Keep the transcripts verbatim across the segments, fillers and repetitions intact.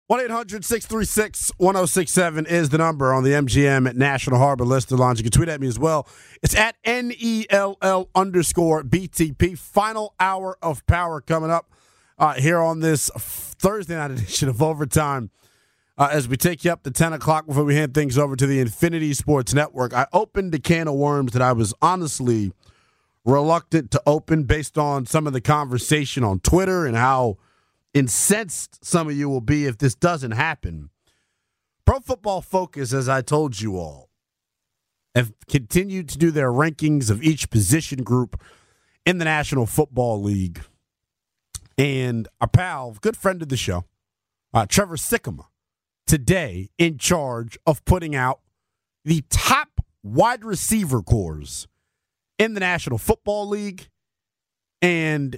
one eight hundred six three six one oh six seven is the number on the M G M National Harbor Lister Lounge. You can tweet at me as well. It's at N E L L underscore B T P. Final hour of power coming up uh, here on this Thursday night edition of Overtime. Uh, as we take you up to ten o'clock before we hand things over to the Infinity Sports Network, I opened a can of worms that I was honestly reluctant to open based on some of the conversation on Twitter and how incensed some of you will be if this doesn't happen. Pro Football Focus, as I told you all, have continued to do their rankings of each position group in the National Football League. And our pal, good friend of the show, uh, Trevor Sikkema, today in charge of putting out the top wide receiver cores in the National Football League. And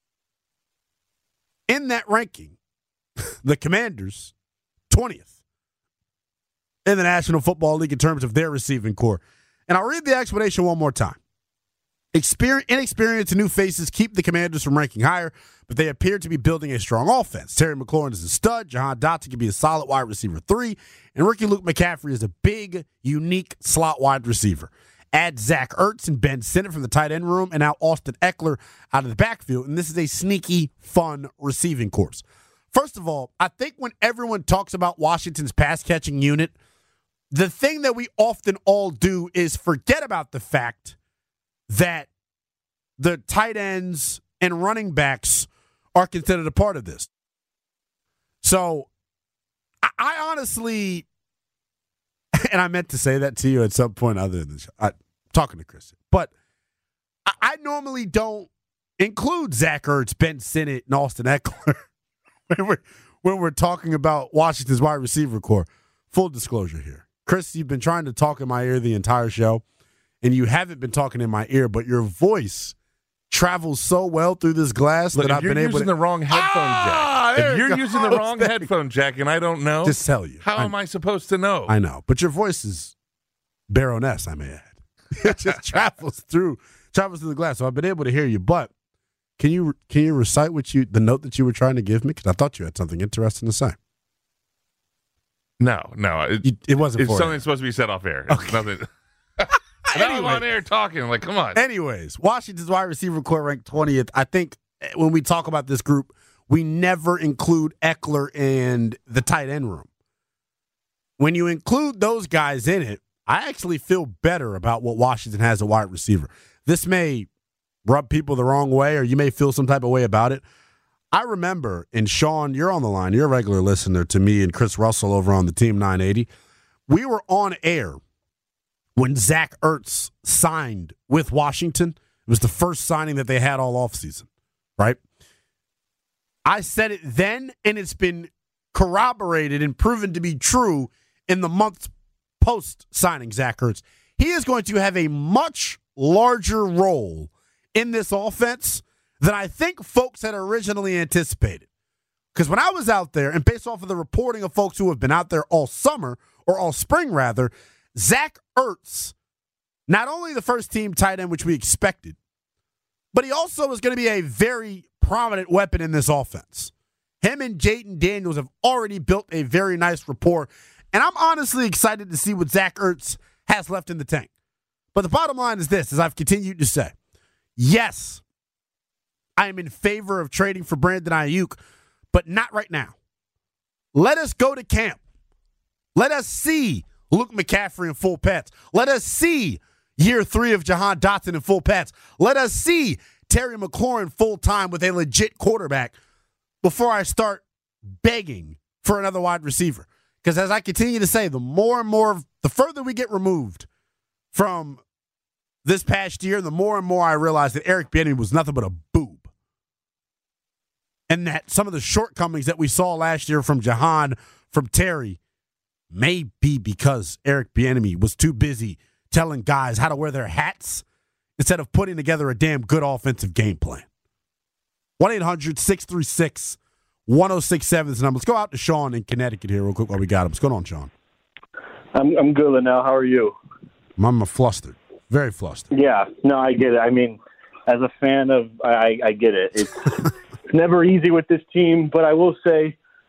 in that ranking, the Commanders, twentieth in the National Football League in terms of their receiving core. And I'll read the explanation one more time. Experience, inexperienced and new faces keep the Commanders from ranking higher, but they appear to be building a strong offense. Terry McLaurin is a stud. Jahan Dotson can be a solid wide receiver three. And rookie Luke McCaffrey is a big, unique slot wide receiver. Add Zach Ertz and Ben Sinnott from the tight end room, and now Austin Eckler out of the backfield. And this is a sneaky, fun receiving course. First of all, I think when everyone talks about Washington's pass-catching unit, the thing that we often all do is forget about the fact that the tight ends and running backs are considered a part of this. So, I, I honestly, and I meant to say that to you at some point other than I, talking to Chris, but I, I normally don't include Zach Ertz, Ben Sinnott, and Austin Eckler when, we're, when we're talking about Washington's wide receiver core. Full disclosure here. Chris, you've been trying to talk in my ear the entire show, and you haven't been talking in my ear, but your voice travels so well through this glass Look, that I've been able to. If you're using the wrong headphone ah, jack, if you're it using the wrong headphone jack and I don't know, just tell you. How I, am I supposed to know? I know, but your voice is Baroness, I may add. It just travels through, travels through the glass, so I've been able to hear you. But can you can you recite what you the note that you were trying to give me? Because I thought you had something interesting to say. No, no, it, you, it wasn't. It's for something you. that's supposed to be said off air. It's Okay. nothing. Anyway. Now I'm on air talking. Like, come on. Anyways, Washington's wide receiver core ranked twentieth. I think when we talk about this group, we never include Eckler and the tight end room. When you include those guys in it, I actually feel better about what Washington has a wide receiver. This may rub people the wrong way, or you may feel some type of way about it. I remember, and Sean, you're on the line. You're a regular listener to me and Chris Russell over on the Team nine eighty. We were on air when Zach Ertz signed with Washington. It was the first signing that they had all offseason, right? I said it then, and it's been corroborated and proven to be true in the months post-signing Zach Ertz. He is going to have a much larger role in this offense than I think folks had originally anticipated. Because when I was out there, and based off of the reporting of folks who have been out there all summer, or all spring rather, Zach Ertz, not only the first team tight end, which we expected, but he also is going to be a very prominent weapon in this offense. Him and Jayden Daniels have already built a very nice rapport, and I'm honestly excited to see what Zach Ertz has left in the tank. But the bottom line is this, as I've continued to say, yes, I am in favor of trading for Brandon Ayuk, but not right now. Let us go to camp. Let us see Luke McCaffrey in full pets. Let us see year three of Jahan Dotson in full pets. Let us see Terry McLaurin full-time with a legit quarterback before I start begging for another wide receiver. Because as I continue to say, the more and more, the further we get removed from this past year, the more and more I realize that Eric Bieniemy was nothing but a boob. And that some of the shortcomings that we saw last year from Jahan, from Terry, may be because Eric Bieniemy was too busy telling guys how to wear their hats instead of putting together a damn good offensive game plan. one eight hundred six three six one oh six seven is the number. Let's go out to Sean in Connecticut here real quick while we got him. What's going on, Sean? I'm I'm good, Linnell. How are you? I'm flustered. Very flustered. Yeah. No, I get it. I mean, as a fan of, I, I get it. It's, it's never easy with this team, but I will say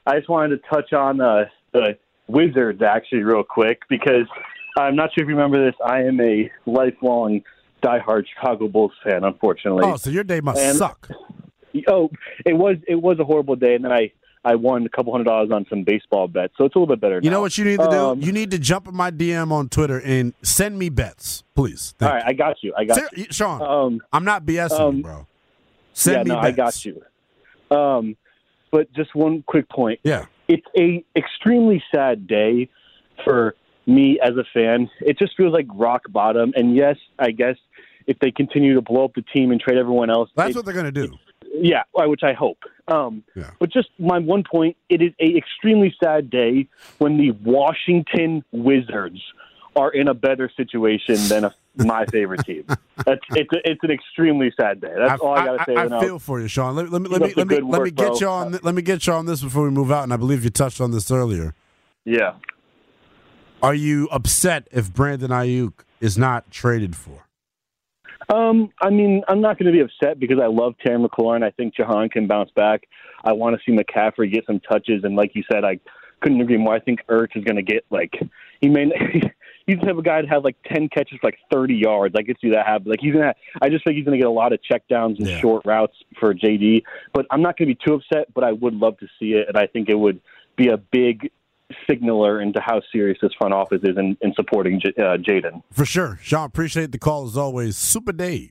I just wanted to touch on uh, the Wizards actually real quick because I'm not sure if you remember this. I am a lifelong diehard Chicago Bulls fan, unfortunately. Oh, so your day must and, suck. Oh, it was it was a horrible day, and then I, I won a couple hundred dollars on some baseball bets, so it's a little bit better now. You know what you need to um, do? You need to jump in my D M on Twitter and send me bets, please. Thank all right, you. I got you. I got Ser- you. Sean, um, I'm not BSing um, you, bro. Send yeah, me no, bets. I got you. Um, but just one quick point. Yeah. It's a extremely sad day for me as a fan. It just feels like rock bottom. And yes, I guess if they continue to blow up the team and trade everyone else, That's it, what they're going to do. Yeah, which I hope. Um, yeah. But just my one point, it is a extremely sad day when the Washington Wizards are in a better situation than a, my favorite team. That's it's a, it's an extremely sad day. That's I, all I got to say. I, I now. feel for you, Sean. Let, let me Keep let me up let the me, good let me work, get bro. you on. Let me get you on this before we move out. And I believe you touched on this earlier. Yeah. Are you upset if Brandon Ayuk is not traded for? Um, I mean, I'm not going to be upset because I love Terry McLaurin. I think Jahan can bounce back. I want to see McCaffrey get some touches, and like you said, I couldn't agree more. I think Ertz is going to get like he may. He's the type of guy to have like ten catches for like thirty yards. I could see that happen. Like he's gonna. I just think he's gonna get a lot of checkdowns and yeah. short routes for J D. But I'm not gonna be too upset. But I would love to see it, and I think it would be a big signaler into how serious this front office is in, in supporting J- uh, Jaden. For sure, Sean. Appreciate the call as always. Super Dave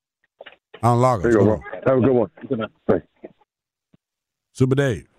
on Lagos. There you go, have a good one. Thanks. Super Dave.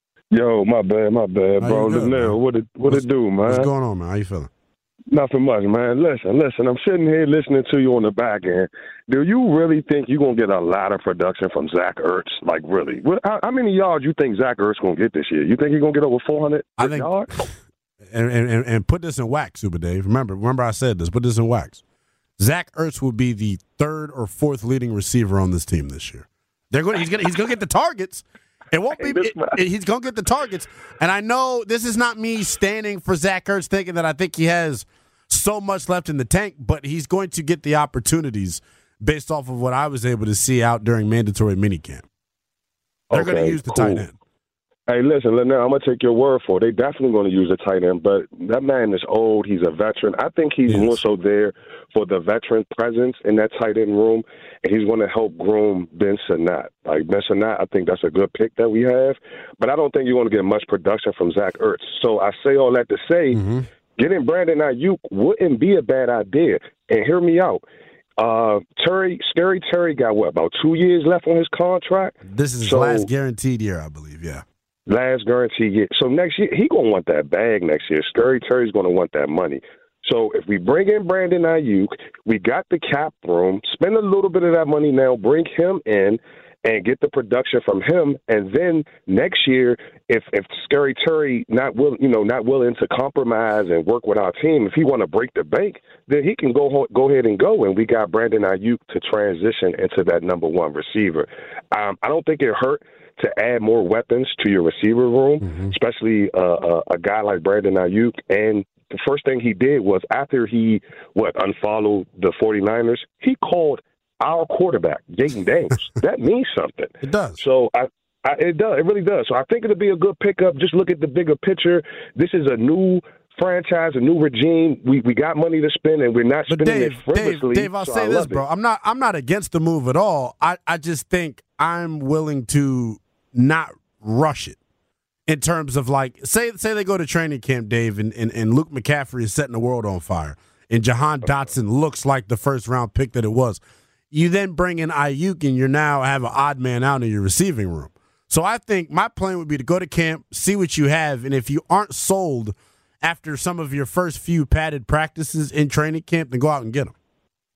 Yo, my bad, my bad, How bro. you doing, Linnell, man? what it what What's- it do, man? What's going on, man? How you feeling? Nothing much, man. Listen, listen. I'm sitting here listening to you on the back end. Do you really think you're gonna get a lot of production from Zach Ertz? Like, really? What, how, how many yards you think Zach Ertz gonna get this year? You think he's gonna get over four hundred I think, yards? and, and and put this in wax, Super Dave. Remember, remember I said this. Put this in wax. Zach Ertz will be the third or fourth leading receiver on this team this year. They're going. He's going. He's going to get the targets. It won't be. It, it, he's going to get the targets. And I know this is not me standing for Zach Ertz, thinking that I think he has so much left in the tank, but he's going to get the opportunities based off of what I was able to see out during mandatory minicamp. They're Okay, going to use the cool. tight end. Hey, listen, Linnell, I'm going to take your word for it. They're definitely going to use a tight end, but that man is old. He's a veteran. I think he's Yes. more so there for the veteran presence in that tight end room, and he's going to help groom Ben Sinnott. Like, Ben Sinnott, I think that's a good pick that we have, but I don't think you're going to get much production from Zach Ertz. So I say all that to say, Mm-hmm. getting Brandon Ayuk wouldn't be a bad idea. And hear me out. Uh, Terry, Scary Terry got, what, about two years left on his contract? This is his So- last guaranteed year, I believe. Yeah. Last guarantee year. So next year, he going to want that bag next year. Scary Terry's going to want that money. So if we bring in Brandon Ayuk, we got the cap room, spend a little bit of that money now, bring him in, and get the production from him. And then next year, if if Scary Terry not will, you know, not willing to compromise and work with our team, if he want to break the bank, then he can go ho- go ahead and go. And we got Brandon Ayuk to transition into that number one receiver. Um, I don't think it hurt to add more weapons to your receiver room, Mm-hmm. especially uh, a, a guy like Brandon Ayuk. And the first thing he did was after he, what, unfollowed the 49ers, he called our quarterback, Jaden Daniels. That means something. It does. So I, I, it does. It really does. So I think it'll be a good pickup. Just look at the bigger picture. This is a new franchise, a new regime. We we got money to spend, and we're not But spending Dave, it frivolously. Dave, Dave, I'll so say I this, love bro. it. I'm not, I'm not against the move at all. I, I just think I'm willing to not rush it in terms of like, say, say they go to training camp, Dave, and, and, and Luke McCaffrey is setting the world on fire, and Jahan Dotson looks like the first round pick that it was. You then bring in Ayuk, and you're now have an odd man out in your receiving room. So I think my plan would be to go to camp, see what you have, and if you aren't sold after some of your first few padded practices in training camp, then go out and get them.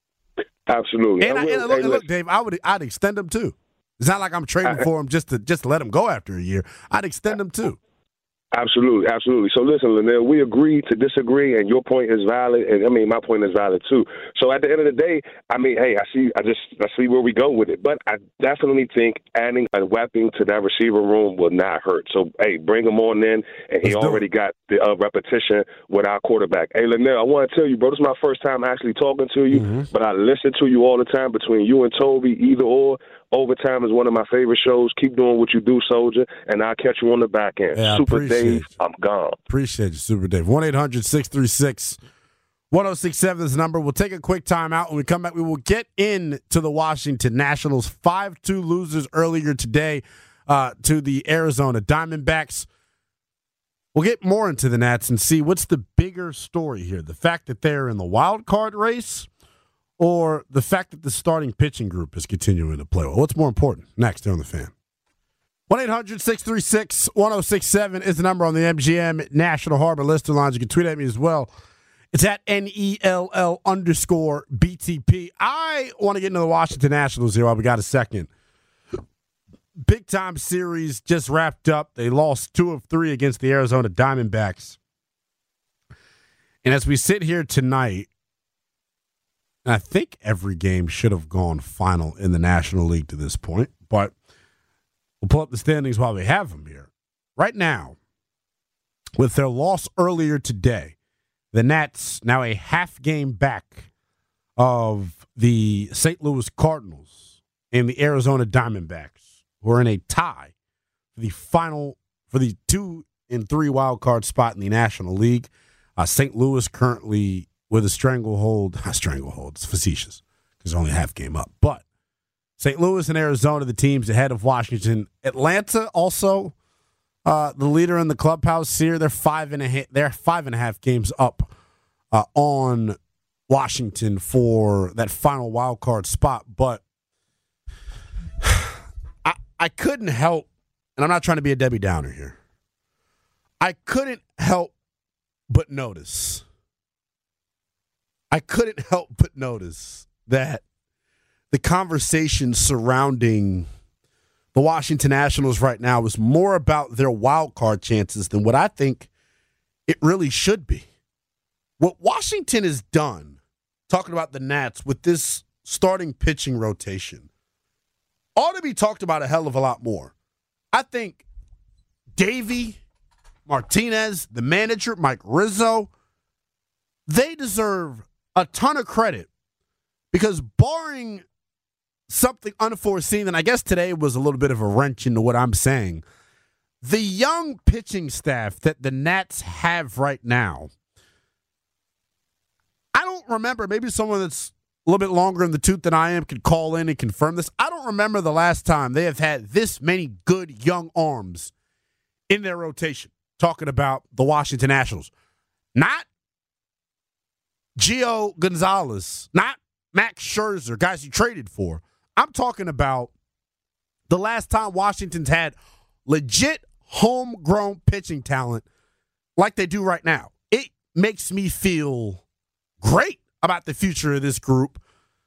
Absolutely. And, I I, will- and look, hey, and look, listen, Dave, I would I'd extend them too. It's not like I'm trading I- for them just to just to let them go after a year. I'd extend them too. Absolutely, absolutely. So listen, Linnell, we agree to disagree, and your point is valid, and I mean my point is valid too. So at the end of the day, I mean, hey, I see, I just I see where we go with it, but I definitely think adding a weapon to that receiver room will not hurt. So hey, bring him on in, and he Let's do already it. got the uh, repetition with our quarterback. Hey, Linnell, I want to tell you, bro, this is my first time actually talking to you, Mm-hmm. but I listen to you all the time between you and Toby, either or. Overtime is one of my favorite shows. Keep doing what you do, Soldier, and I'll catch you on the back end. Yeah, Super Dave, you. I'm gone. Appreciate you, Super Dave. one eight hundred six three six one oh six seven is the number. We'll take a quick time out. When we come back, we will get into the Washington Nationals. five two losers earlier today uh, to the Arizona Diamondbacks. We'll get more into the Nats and see what's the bigger story here. The fact that they're in the wild card race or the fact that the starting pitching group is continuing to play well. What's more important? Next here on The Fan. one eight hundred six three six one oh six seven is the number on the M G M National Harbor Lister Lines. You can tweet at me as well. It's at N E L L underscore B T P. I want to get into the Washington Nationals here while we got a second. Big time series just wrapped up. They lost two of three against the Arizona Diamondbacks. And as we sit here tonight, and I think every game should have gone final in the National League to this point, but we'll pull up the standings while we have them here. Right now, with their loss earlier today, the Nats now a half game back of the Saint Louis Cardinals and the Arizona Diamondbacks, who are in a tie for the final, for the two and three wild card spot in the National League. Uh, Saint Louis currently with a stranglehold, a stranglehold, it's facetious because they're only a half game up. But Saint Louis and Arizona, the teams ahead of Washington. Atlanta also, uh, the leader in the clubhouse here. They're five and a half. They're five and a half games up uh, on Washington for that final wild card spot. But I, I couldn't help, and I'm not trying to be a Debbie Downer here. I couldn't help but notice. I couldn't help but notice that the conversation surrounding the Washington Nationals right now is more about their wild card chances than what I think it really should be. What Washington has done, talking about the Nats with this starting pitching rotation, ought to be talked about a hell of a lot more. I think Davey, Martinez, the manager, Mike Rizzo, they deserve a ton of credit because barring something unforeseen, and I guess today was a little bit of a wrench into what I'm saying, the young pitching staff that the Nats have right now, I don't remember, maybe someone that's a little bit longer in the tooth than I am could call in and confirm this. I don't remember the last time they have had this many good young arms in their rotation. Talking about the Washington Nationals. Not Gio Gonzalez, not Max Scherzer, guys you traded for. I'm talking about the last time Washington's had legit homegrown pitching talent like they do right now. It makes me feel great about the future of this group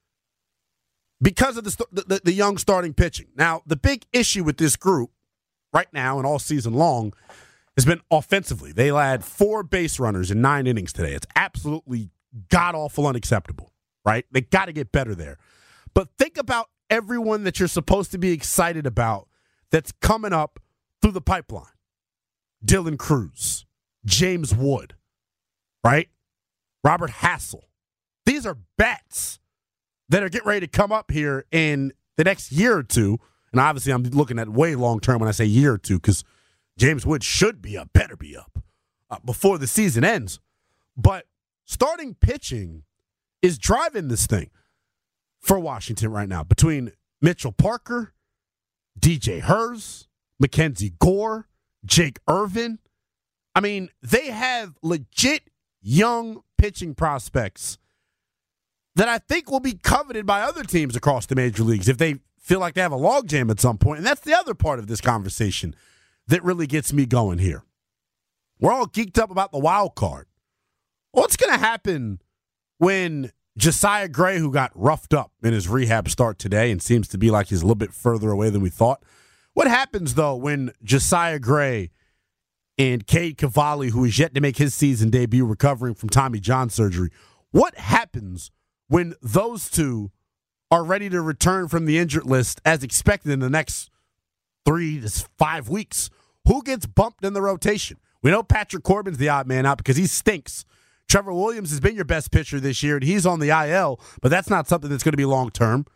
because of the, the, the young starting pitching. Now, the big issue with this group right now and all season long has been offensively. They had four base runners in nine innings today. It's absolutely god-awful unacceptable, right? They got to get better there. But think about everyone that you're supposed to be excited about that's coming up through the pipeline. Dylan Cruz, James Wood, right? Robert Hassel. These are bats that are getting ready to come up here in the next year or two. And obviously I'm looking at way long-term when I say year or two because James Wood should be up, better be up uh, before the season ends. But starting pitching is driving this thing for Washington right now between Mitchell Parker, D J Hurst, Mackenzie Gore, Jake Irvin. I mean, they have legit young pitching prospects that I think will be coveted by other teams across the major leagues if they feel like they have a logjam at some point. And that's the other part of this conversation that really gets me going here. We're all geeked up about the wild card. What's going to happen when Josiah Gray, who got roughed up in his rehab start today and seems to be like he's a little bit further away than we thought? What happens, though, when Josiah Gray and Cade Cavalli, who is yet to make his season debut recovering from Tommy John surgery, what happens when those two are ready to return from the injured list as expected in the next three to five weeks? Who gets bumped in the rotation? We know Patrick Corbin's the odd man out because he stinks. Trevor Williams has been your best pitcher this year, and he's on the I L, but that's not something that's going to be long-term.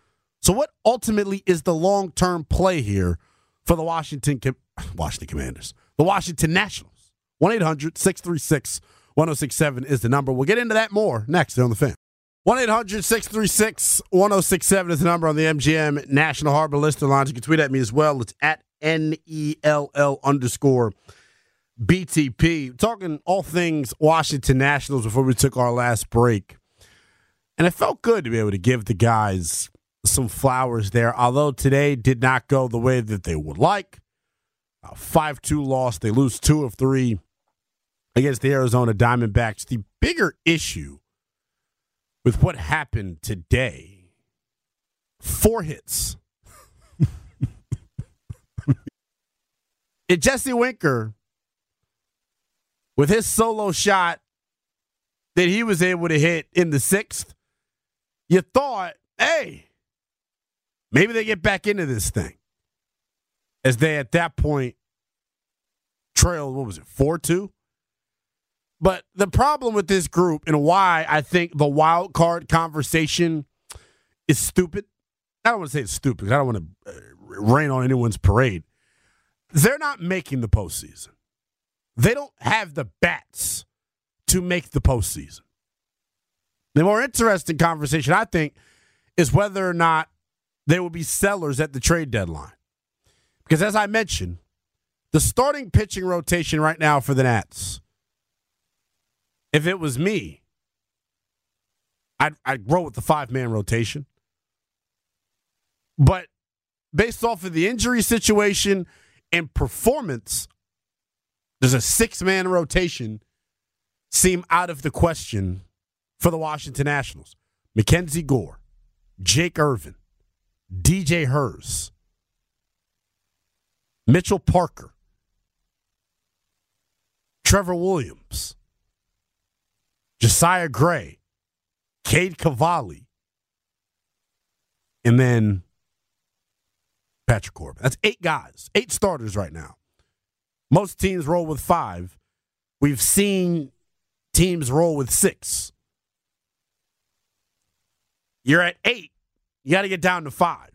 So what ultimately is the long-term play here for the Washington Washington Commanders, the Washington Nationals? one eight hundred six three six one oh six seven is the number. We'll get into that more next here on The Fan. one eight hundred six three six one oh six seven is the number on the M G M National Harbor Listener Lines. You can tweet at me as well. It's at N E L L underscore B T P. Talking all things Washington Nationals before we took our last break. And it felt good to be able to give the guys some flowers there, although today did not go the way that they would like. A five two loss. They lose two of three against the Arizona Diamondbacks. The bigger issue with what happened today, four hits. And Jesse Winker, with his solo shot that he was able to hit in the sixth, you thought, hey, maybe they get back into this thing. As they, at that point, trailed, what was it, four two? But the problem with this group and why I think the wild card conversation is stupid, I don't want to say it's stupid because I don't want to rain on anyone's parade. They're not making the postseason. They don't have the bats to make the postseason. The more interesting conversation, I think, is whether or not they will be sellers at the trade deadline. Because as I mentioned, the starting pitching rotation right now for the Nats, if it was me, I'd, I'd roll with the five-man rotation. But based off of the injury situation and performance, does a six-man rotation seem out of the question for the Washington Nationals? Mackenzie Gore, Jake Irvin, D J Hurst, Mitchell Parker, Trevor Williams, Josiah Gray, Cade Cavalli, and then Patrick Corbin. That's eight guys, eight starters right now. Most teams roll with five. We've seen teams roll with six. You're at eight. You got to get down to five.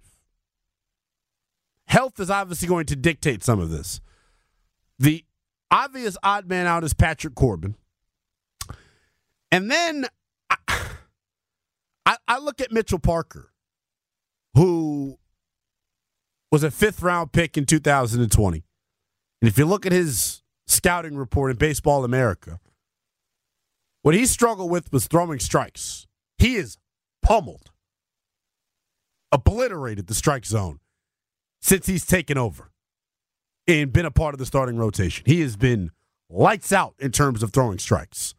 Health is obviously going to dictate some of this. The obvious odd man out is Patrick Corbin. And then I, I, I look at Mitchell Parker, who was a fifth-round pick in two thousand twenty. And if you look at his scouting report in Baseball America, what he struggled with was throwing strikes. He is pummeled, obliterated the strike zone since he's taken over and been a part of the starting rotation. He has been lights out in terms of throwing strikes.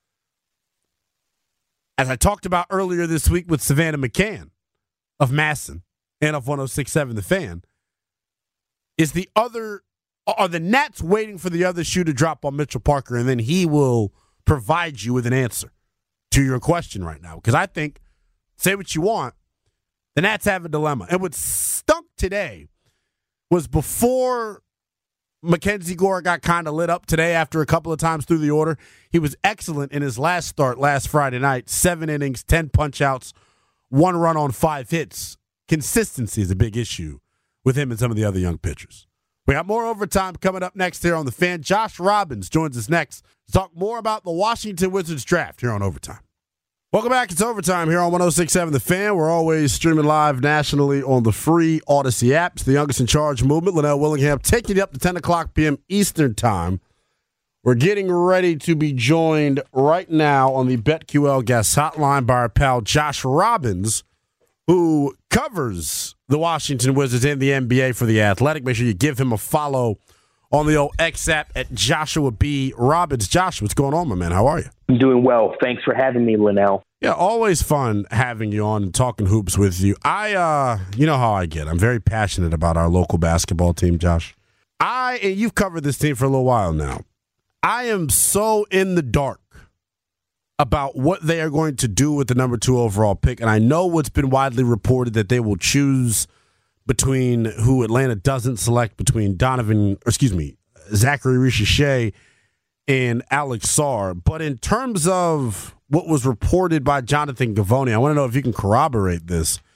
As I talked about earlier this week with Savannah McCann of Masson and of one oh six point seven The Fan, is the other, are the Nats waiting for the other shoe to drop on Mitchell Parker and then he will provide you with an answer to your question right now? Because I think, say what you want, the Nats have a dilemma. And what stunk today was before Mackenzie Gore got kind of lit up today after a couple of times through the order. He was excellent in his last start last Friday night. Seven innings, ten punch-outs, one run on five hits. Consistency is a big issue with him and some of the other young pitchers. We got more overtime coming up next here on The Fan. Josh Robbins joins us next to talk more about the Washington Wizards draft here on Overtime. Welcome back. It's Overtime here on one oh six point seven The Fan. We're always streaming live nationally on the free Odyssey apps. The Youngest in Charge movement, Linnell Willingham, taking you up to ten o'clock p.m. Eastern Time. We're getting ready to be joined right now on the BetQL guest hotline by our pal Josh Robbins, who covers the Washington Wizards and the N B A for The Athletic. Make sure you give him a follow on the old X app at Joshua B. Robbins. Josh, what's going on, my man? How are you? I'm doing well. Thanks for having me, Linnell. Yeah, always fun having you on and talking hoops with you. I, uh, you know how I get. I'm very passionate about our local basketball team, Josh. I, and you've covered this team for a little while now. I am so in the dark about what they are going to do with the number two overall pick. And I know what's been widely reported that they will choose between who Atlanta doesn't select, between Donovan, or excuse me, Zachary Richer and Alex Sarr. But in terms of what was reported by Jonathan Givony, I want to know if you can corroborate this.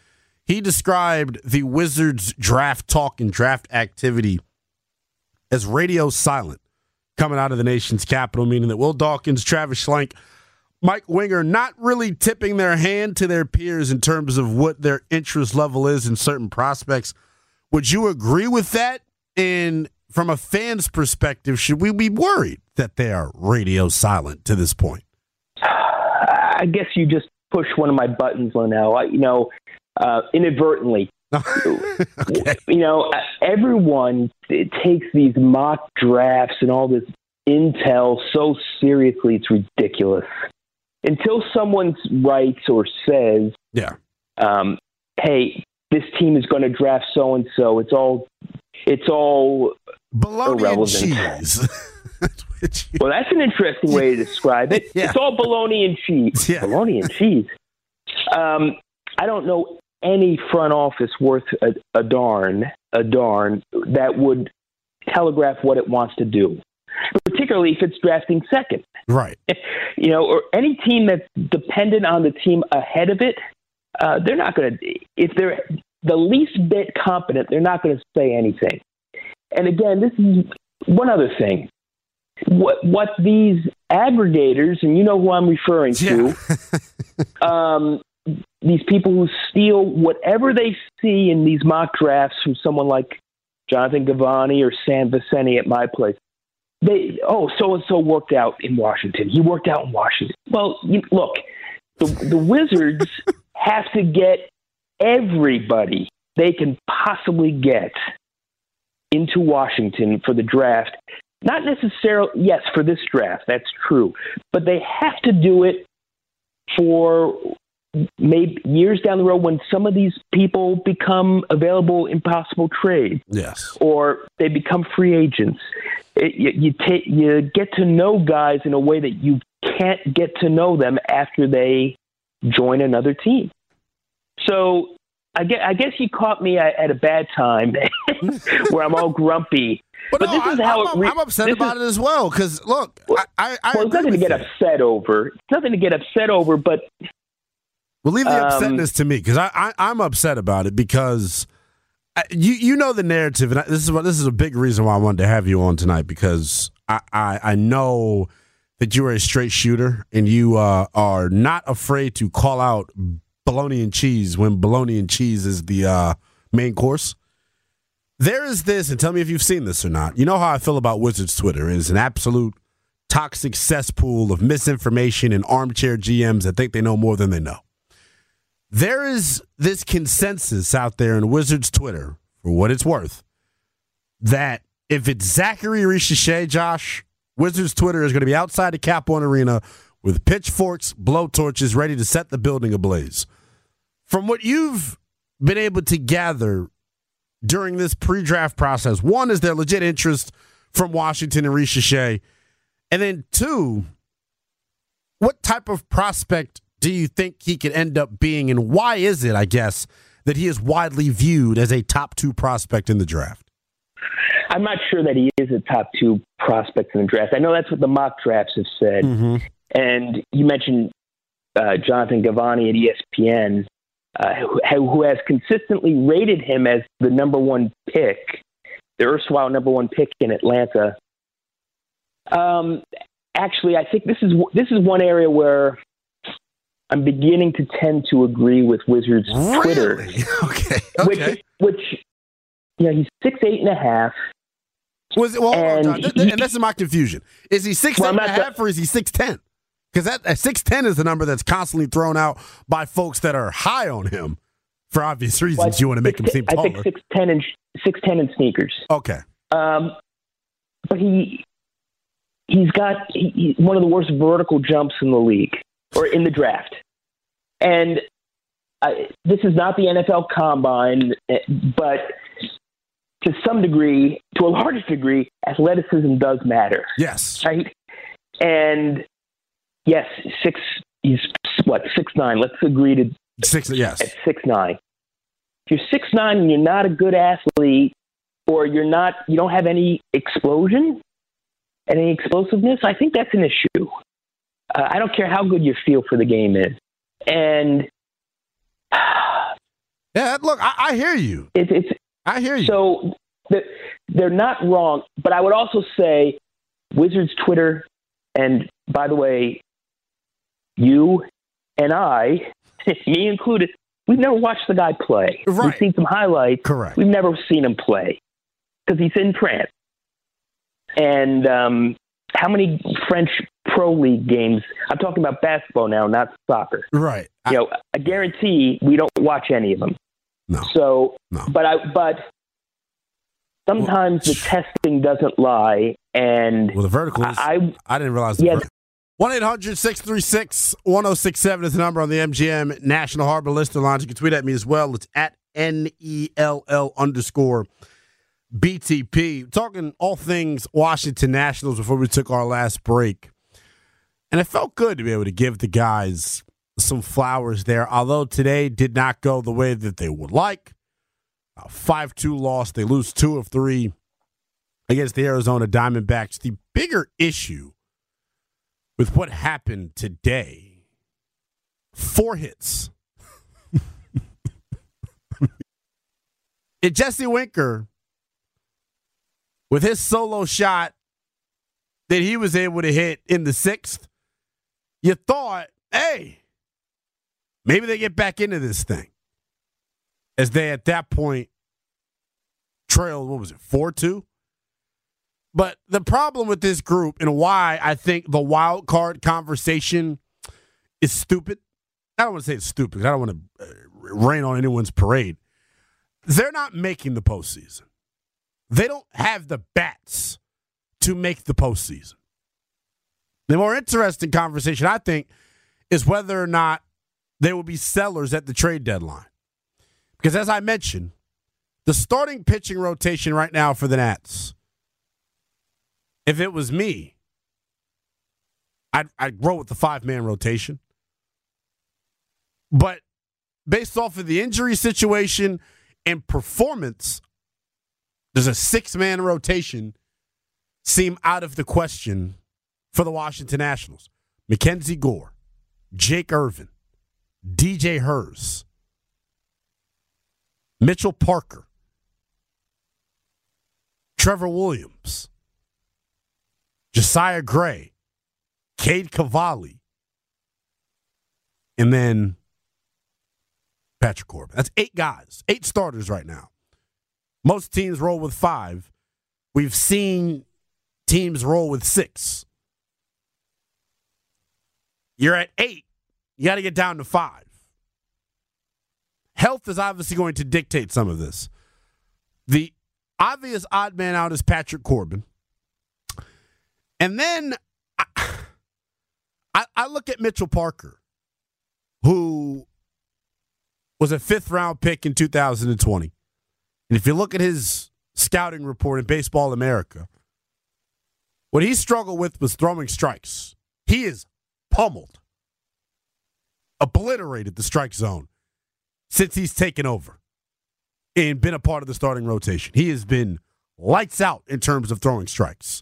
He described the Wizards draft talk and draft activity as radio silent coming out of the nation's capital, meaning that Will Dawkins, Travis Schlenk, Mike Winger not really tipping their hand to their peers in terms of what their interest level is in certain prospects. Would you agree with that? And from a fan's perspective, should we be worried that they are radio silent to this point? I guess you just pushed one of my buttons, Linnell. I, you know, uh, inadvertently. Okay. You know, everyone takes these mock drafts and all this intel so seriously, it's ridiculous. Until someone writes or says, "Yeah, um, hey, this team is going to draft so and so," it's all, it's all bologna irrelevant. And cheese. Well, that's an interesting way to describe it. Yeah. It's all bologna and cheese. Yeah. Bologna and cheese. Um, I don't know any front office worth a, a darn, a darn that would telegraph what it wants to do, particularly if it's drafting second. Right. You know, or any team that's dependent on the team ahead of it, uh, they're not going to, if they're the least bit competent, they're not going to say anything. And again, this is one other thing. What what these aggregators, and you know who I'm referring to, yeah. um, these people who steal whatever they see in these mock drafts from someone like Jonathan Givony or Sam Viceni at my place. They oh, so-and-so worked out in Washington. He worked out in Washington. Well, you, look, the, the Wizards have to get everybody they can possibly get into Washington for the draft. Not necessarily, yes, for this draft, that's true. But they have to do it for maybe years down the road when some of these people become available in possible trade. Yes. Or they become free agents. It, you, you, take, you get to know guys in a way that you can't get to know them after they join another team. So I guess, I guess you caught me at, at a bad time where I'm all grumpy. But, but no, this is I, how I'm, re- I'm upset about is, it as well. Because look, well, I, I well, it's nothing to get you. upset over. It's nothing to get upset over. But well, leave the um, upsetness to me because I, I I'm upset about it because I, you you know the narrative, and I, this is what this is a big reason why I wanted to have you on tonight because I I, I know that you are a straight shooter and you uh, are not afraid to call out bologna and cheese when bologna and cheese is the uh, main course. There is this, and tell me if you've seen this or not. You know how I feel about Wizards Twitter. It is an absolute toxic cesspool of misinformation and armchair G Ms that think they know more than they know. There is this consensus out there in Wizards Twitter, for what it's worth, that if it's Zachary Richelet, Josh, Wizards Twitter is going to be outside the Cap One Arena with pitchforks, blowtorches, ready to set the building ablaze. From what you've been able to gather during this pre-draft process, one, is there legit interest from Washington and Richelet? And then two, what type of prospect do you think he could end up being, and why is it, I guess, that he is widely viewed as a top two prospect in the draft? I'm not sure that he is a top two prospect in the draft. I know that's what the mock drafts have said. Mm-hmm. And you mentioned uh, Jonathan Givony at E S P N, uh, who, who has consistently rated him as the number one pick, the erstwhile number one pick in Atlanta. Um, actually, I think this is this is one area where I'm beginning to tend to agree with Wizards really? Twitter. Okay. okay. Which, which, yeah, he's six eight and a half. Was it, well, and, on, he, and this is my confusion. Is he six well, eight and a half, the, or is he six ten? Because that six ten is the number that's constantly thrown out by folks that are high on him for obvious reasons. Well, you want to make him seem taller. I think six ten and six ten in sneakers. Okay. Um, but he he's got he, one of the worst vertical jumps in the league or in the draft, and I, this is not the N F L Combine, but to some degree, to a large degree, athleticism does matter. Yes. Right. And yes, six. He's what six nine. Let's agree to six. Yes, at six nine. If you're six nine and you're not a good athlete, or you're not, you don't have any explosion and any explosiveness, I think that's an issue. Uh, I don't care how good your feel for the game is, and Yeah, look, I, I hear you. It, it's I hear you. So they're not wrong, but I would also say Wizards Twitter, and by the way, you and I, me included, we've never watched the guy play. Right. We've seen some highlights. Correct. We've never seen him play because he's in France. And um, how many French Pro League games? I'm talking about basketball now, not soccer. Right. I, you know, I guarantee we don't watch any of them. No. So, no. but I, but sometimes well, the testing doesn't lie, and well, the vertical is. I, I didn't realize. The yeah. one eight hundred six three six one oh six seven is the number on the M G M National Harbor Lister line. You can tweet at me as well. It's at N E L L underscore B T P. Talking all things Washington Nationals before we took our last break. And it felt good to be able to give the guys some flowers there, although today did not go the way that they would like. A five two loss. They lose two of three against the Arizona Diamondbacks. The bigger issue with what happened today, four hits. And Jesse Winker, with his solo shot that he was able to hit in the sixth, you thought, hey, maybe they get back into this thing. As they, at that point, trailed, what was it, four two? But the problem with this group and why I think the wild card conversation is stupid, I don't want to say it's stupid because I don't want to rain on anyone's parade. They're not making the postseason. They don't have the bats to make the postseason. The more interesting conversation, I think, is whether or not they will be sellers at the trade deadline. Because as I mentioned, the starting pitching rotation right now for the Nats, if it was me, I'd, I'd roll with the five-man rotation. But based off of the injury situation and performance, does a six-man rotation seem out of the question for the Washington Nationals? Mackenzie Gore, Jake Irvin, D J Hurst, Mitchell Parker, Trevor Williams, Josiah Gray, Cade Cavalli, and then Patrick Corbin. That's eight guys, eight starters right now. Most teams roll with five. We've seen teams roll with six. You're at eight. You got to get down to five. Health is obviously going to dictate some of this. The obvious odd man out is Patrick Corbin. And then I, I, I look at Mitchell Parker, who was a fifth-round pick in two thousand twenty. And if you look at his scouting report in Baseball America, what he struggled with was throwing strikes. He is pummeled, obliterated the strike zone since he's taken over and been a part of the starting rotation. He has been lights out in terms of throwing strikes.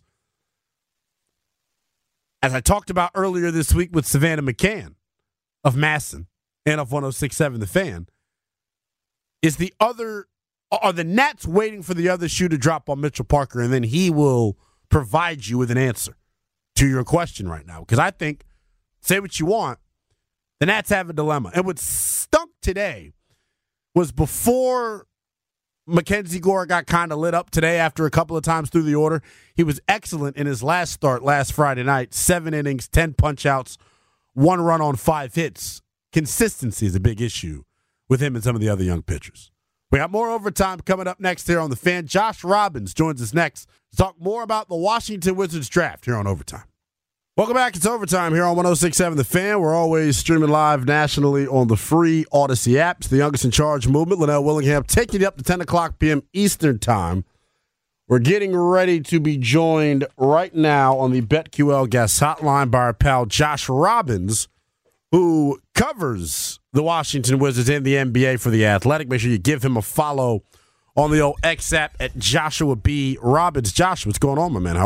As I talked about earlier this week with Savannah McCann of Masson and of one oh six point seven The Fan, is the other, are the Nats waiting for the other shoe to drop on Mitchell Parker and then he will provide you with an answer to your question right now? Because I think, say what you want, the Nats have a dilemma. And what stunk today was before Mackenzie Gore got kind of lit up today after a couple of times through the order. He was excellent in his last start last Friday night. Seven innings, ten punch-outs, one run on five hits. Consistency is a big issue with him and some of the other young pitchers. We got more overtime coming up next here on The Fan. Josh Robbins joins us next to talk more about the Washington Wizards draft here on Overtime. Welcome back. It's Overtime here on one oh six point seven The Fan. We're always streaming live nationally on the free Odyssey app. It's the Youngest in Charge movement. Linnell Willingham taking you up to ten o'clock p.m. Eastern Time. We're getting ready to be joined right now on the BetQL guest hotline by our pal Josh Robbins, who covers the Washington Wizards and the N B A for The Athletic. Make sure you give him a follow on the old X app at Joshua B. Robbins. Josh, what's going on, my man? How are you?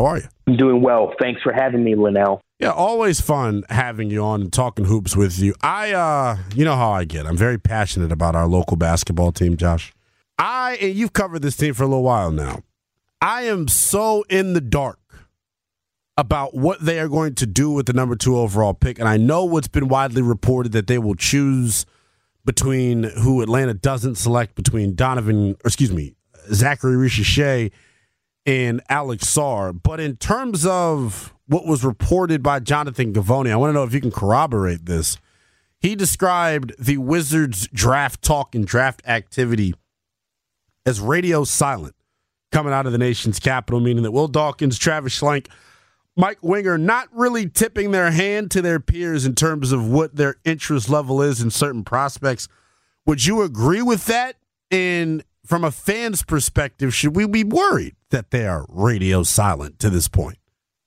I'm doing well. Thanks for having me, Linnell. Yeah, always fun having you on and talking hoops with you. I, uh, you know how I get. I'm very passionate about our local basketball team, Josh. I, and you've covered this team for a little while now. I am so in the dark about what they are going to do with the number two overall pick. And I know what's been widely reported that they will choose between who Atlanta doesn't select between Donovan, or excuse me, Zachary Richer and Alex Sarr. But in terms of what was reported by Jonathan Givony, I want to know if you can corroborate this. He described the Wizards draft talk and draft activity as radio silent coming out of the nation's capital, meaning that Will Dawkins, Travis Schlenk, Mike Winger not really tipping their hand to their peers in terms of what their interest level is in certain prospects. Would you agree with that? And from a fan's perspective, should we be worried that they are radio silent to this point?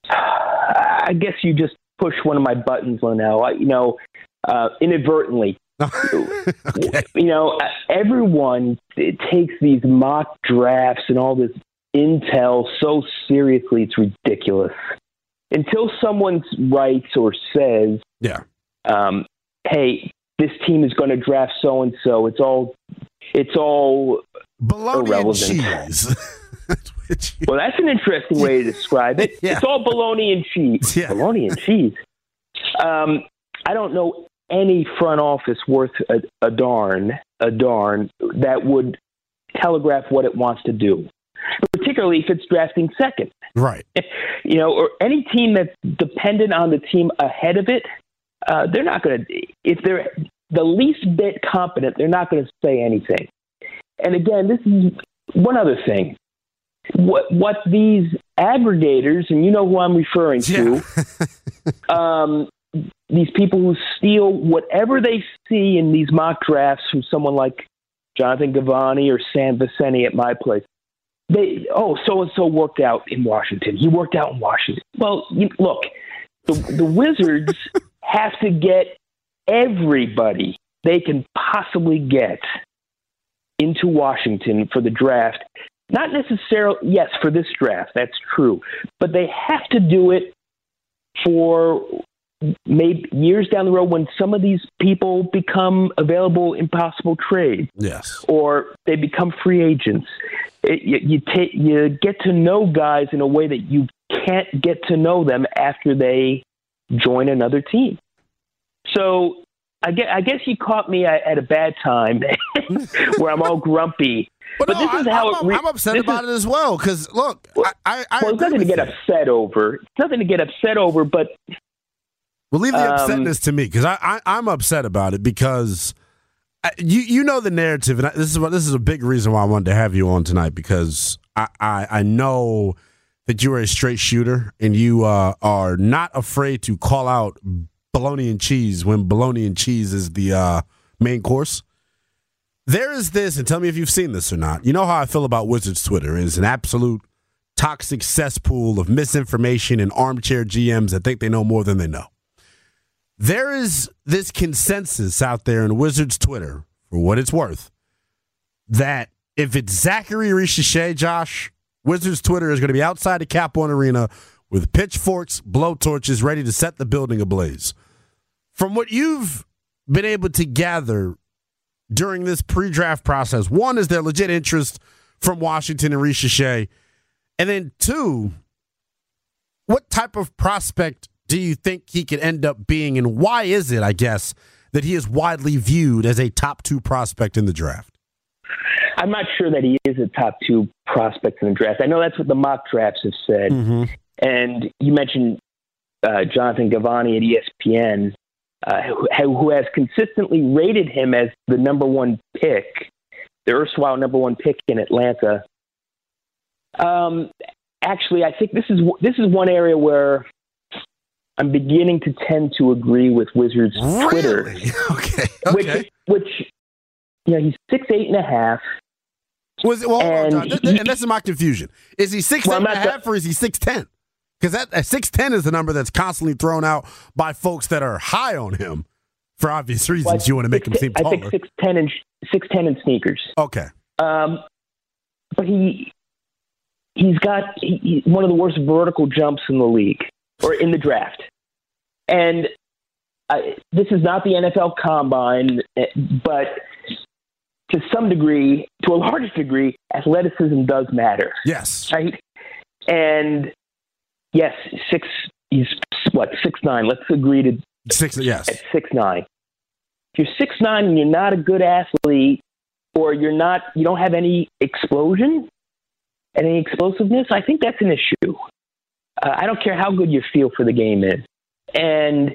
I guess you just pushed one of my buttons, Linnell. I, you know, uh, inadvertently. Okay. You know, everyone takes these mock drafts and all this intel so seriously, it's ridiculous. Until someone writes or says, "Yeah, um, hey, this team is going to draft so and so," it's all, it's all baloney irrelevant. And cheese. Well, that's an interesting way to describe it. Yeah. It's all bologna and cheese. Yeah. Bologna and cheese. Um, I don't know any front office worth a, a darn, a darn that would telegraph what it wants to do, particularly if it's drafting second. Right. You know, or any team that's dependent on the team ahead of it, uh, they're not going to, if they're the least bit competent, they're not going to say anything. And again, this is one other thing. What what these aggregators, and you know who I'm referring to, yeah. um, these people who steal whatever they see in these mock drafts from someone like Jonathan Givony or Sam Viceni at my place. They oh, so and so worked out in Washington. He worked out in Washington. Well, you, look, the the Wizards have to get everybody they can possibly get into Washington for the draft. Not necessarily, yes, for this draft, that's true. But they have to do it for maybe years down the road when some of these people become available in possible trade. Yes. Or they become free agents. It, you, you, ta- you get to know guys in a way that you can't get to know them after they join another team. So I guess, I guess you caught me at a bad time where I'm all grumpy. But, but no, this is I, how I'm, it re- I'm upset about is, it as well because look, well, I, I well, it's nothing to get you. upset over. It's nothing to get upset over, but well, leave the um, upsetness to me because I, I I'm upset about it because I, you you know the narrative, and I, this is what this is a big reason why I wanted to have you on tonight because I I, I know that you are a straight shooter and you uh, are not afraid to call out bologna and cheese when bologna and cheese is the uh, main course. There is this, and tell me if you've seen this or not. You know how I feel about Wizards Twitter. It is an absolute toxic cesspool of misinformation and armchair G Ms that think they know more than they know. There is this consensus out there in Wizards Twitter, for what it's worth, that if it's Zachary Richer, Josh, Wizards Twitter is going to be outside the Cap One Arena with pitchforks, blowtorches, ready to set the building ablaze. From what you've been able to gather during this pre-draft process, one, is there legit interest from Washington and Richer? And then two, what type of prospect do you think he could end up being, and why is it, I guess, that he is widely viewed as a top two prospect in the draft? I'm not sure that he is a top two prospect in the draft. I know that's what the mock drafts have said. Mm-hmm. And you mentioned uh, Jonathan Givony at E S P N, uh, who, who has consistently rated him as the number one pick, the erstwhile number one pick in Atlanta. Um, actually, I think this is this is one area where I'm beginning to tend to agree with Wizards really? Twitter. Okay. okay. Which, which, you know, he's six eight and a half. Was it, well, and, on, he, and this is my confusion. Is he six well, eight and a half or is he six ten? Because that six ten is the number that's constantly thrown out by folks that are high on him for obvious reasons. Well, you want to make him seem taller. I think six ten and six ten in sneakers. Okay. Um, but he he's got he, one of the worst vertical jumps in the league or in the draft. And I, this is not the N F L Combine, but to some degree, to a large degree, athleticism does matter. Yes. Right? And yes, six, he's what, six nine. Let's agree to six, yes. At six nine. If you're six nine and you're not a good athlete, or you're not, you don't have any explosion and any explosiveness, I think that's an issue. Uh, I don't care how good your feel for the game is. And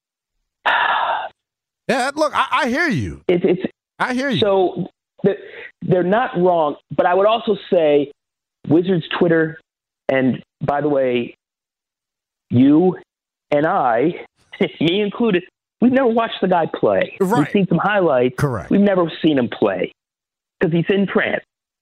yeah, look, I, I hear you. It's, it's I hear you. So they're not wrong, but I would also say Wizards Twitter, and by the way, you and I, me included, we've never watched the guy play. Right. We've seen some highlights. Correct. We've never seen him play because he's in France.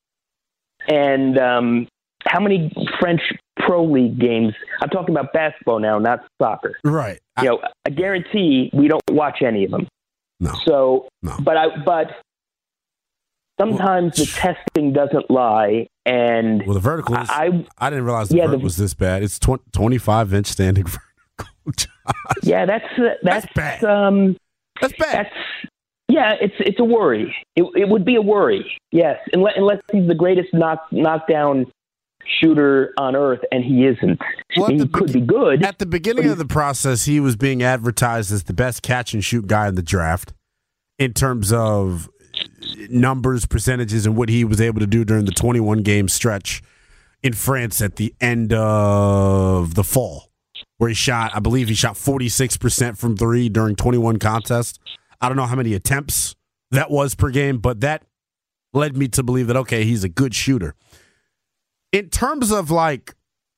And um, how many French Pro League games? I'm talking about basketball now, not soccer. Right. You know, I guarantee we don't watch any of them. No. So, no. but I, but sometimes well, the testing doesn't lie, and well, the vertical. Is, I I didn't realize the yeah, vertical the, was this bad. It's twenty-five inch standing vertical. Yeah, that's uh, that's, that's bad. Um, that's bad. That's yeah, it's it's a worry. It it would be a worry. Yes, unless unless he's the greatest knock knockdown shooter on earth, and he isn't. Well, he the, could be good. At the beginning of the process, he was being advertised as the best catch and shoot guy in the draft in terms of numbers, percentages, and what he was able to do during the twenty-one game stretch in France at the end of the fall, where he shot, I believe he shot forty-six percent from three during twenty-one contests. I don't know how many attempts that was per game, but that led me to believe that, okay, he's a good shooter. In terms of like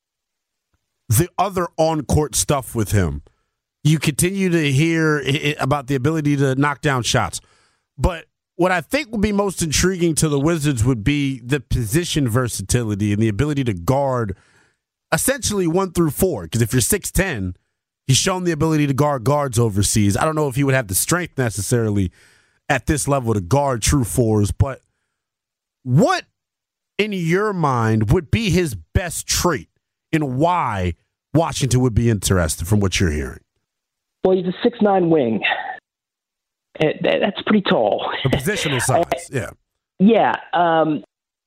the other on-court stuff with him, you continue to hear about the ability to knock down shots. But what I think would be most intriguing to the Wizards would be the position versatility and the ability to guard essentially one through four. Because if you're six ten, he's shown the ability to guard guards overseas. I don't know if he would have the strength necessarily at this level to guard true fours, but what in your mind would be his best trait and why Washington would be interested from what you're hearing? Well, he's a six nine wing. That's pretty tall. The positional size, yeah. Yeah. Um,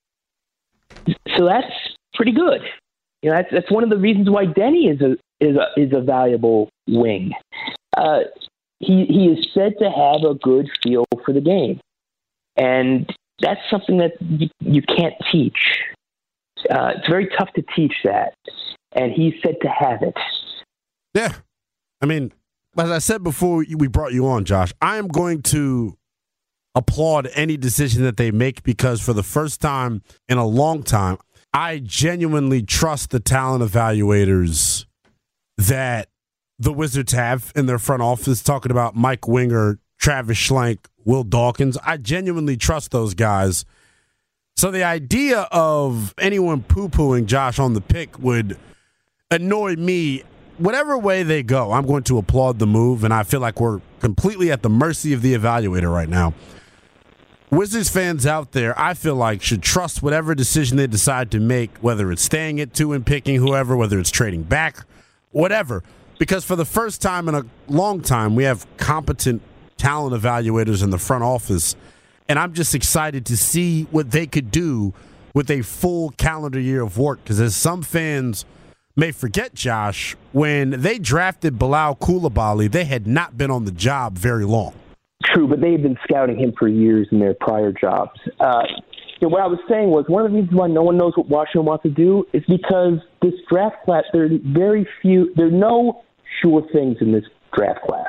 so that's pretty good. You know, that's that's one of the reasons why Denny is a is a is a valuable wing. Uh, he he is said to have a good feel for the game, and that's something that you, you can't teach. Uh, it's very tough to teach that, and he's said to have it. Yeah, I mean, as I said before we brought you on, Josh, I am going to applaud any decision that they make because for the first time in a long time, I genuinely trust the talent evaluators that the Wizards have in their front office, talking about Mike Winger, Travis Schlenk, Will Dawkins. I genuinely trust those guys. So the idea of anyone poo-pooing Josh on the pick would annoy me. Whatever way they go, I'm going to applaud the move, and I feel like we're completely at the mercy of the evaluator right now. Wizards fans out there, I feel like, should trust whatever decision they decide to make, whether it's staying at two and picking whoever, whether it's trading back, whatever. Because for the first time in a long time, we have competent talent evaluators in the front office, and I'm just excited to see what they could do with a full calendar year of work. Because as some fans may forget, Josh, when they drafted Bilal Coulibaly, they had not been on the job very long. True, but they've been scouting him for years in their prior jobs. Uh, you know, what I was saying was one of the reasons why no one knows what Washington wants to do is because this draft class, there are very few, there are no sure things in this draft class.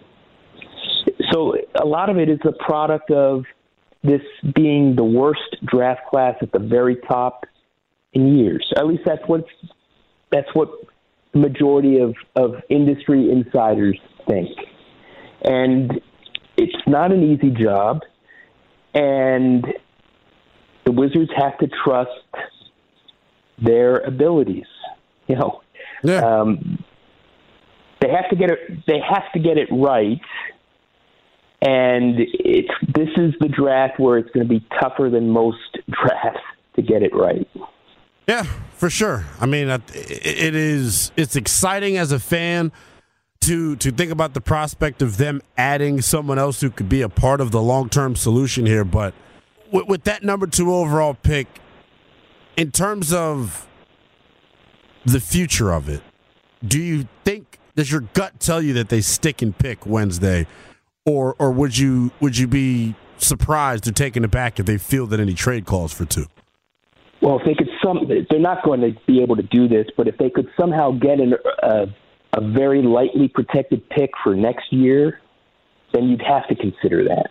So a lot of it is the product of this being the worst draft class at the very top in years. At least that's what that's what the majority of, of industry insiders think. And it's not an easy job, and the Wizards have to trust their abilities. You know, yeah. um, they have to get it. They have to get it right, and it's this is the draft where it's going to be tougher than most drafts to get it right. Yeah, For sure. I mean, it is it's exciting as a fan to to think about the prospect of them adding someone else who could be a part of the long-term solution here. But with, with that number two overall pick, in terms of the future of it, do you think, does your gut tell you that they stick and pick Wednesday, or or would you would you be surprised or taken aback if they fielded any trade calls for two? Well, if they could, some they're not going to be able to do this, but if they could somehow get an, a a very lightly protected pick for next year, then you'd have to consider that.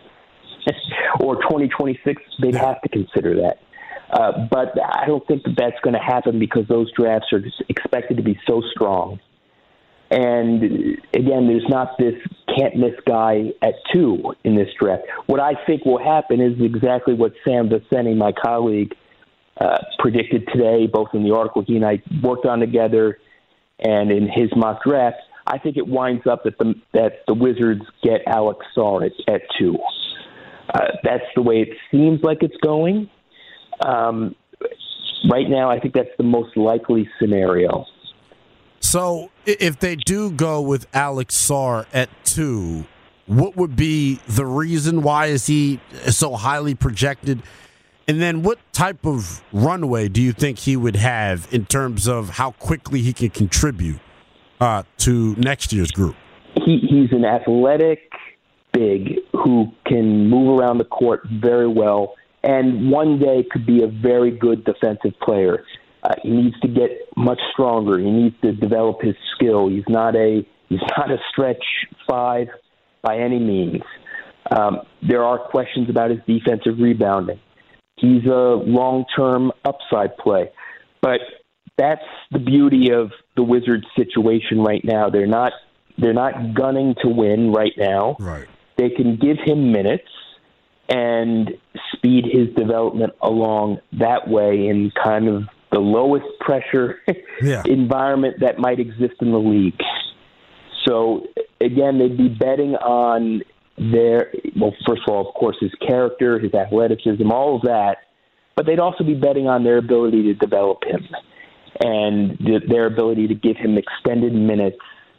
Or twenty twenty-six, they'd have to consider that. Uh, but I don't think that that's going to happen because those drafts are just expected to be so strong. And again, there's not this can't-miss guy at two in this draft. What I think will happen is exactly what Sam Viceni, my colleague, uh, predicted today, both in the article he and I worked on together and in his mock draft. I think it winds up that the that the Wizards get Alex Sarr at, at two. Uh, that's the way it seems like it's going. Um, right now, I think that's the most likely scenario. So if they do go with Alex Sarr at two, what would be the reason? Why is he so highly projected? And then what type of runway do you think he would have in terms of how quickly he can contribute uh, to next year's group? He, he's an athletic big who can move around the court very well and one day could be a very good defensive player. Uh, he needs to get much stronger. He needs to develop his skill. He's not a he's not a stretch five by any means. Um, there are questions about his defensive rebounding. He's a long-term upside play. But that's the beauty of the Wizards situation right now. They're not they're not gunning to win right now. Right. They can give him minutes and speed his development along that way in kind of the lowest pressure yeah. environment that might exist in the league. So, again, they'd be betting on their, well, first of all, of course, his character, his athleticism, all of that, but they'd also be betting on their ability to develop him and th- their ability to give him extended minutes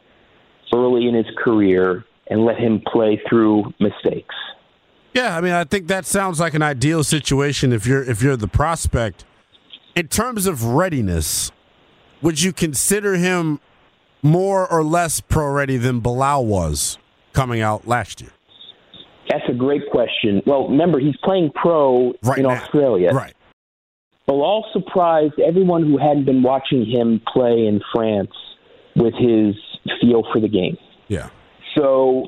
early in his career and let him play through mistakes. Yeah, I mean, I think that sounds like an ideal situation if you're if you're the prospect. In terms of readiness, would you consider him more or less pro-ready than Bilal was coming out last year? That's a great question. Well, remember, he's playing pro right in now. Australia. Right. Bilal surprised everyone who hadn't been watching him play in France with his feel for the game. Yeah. So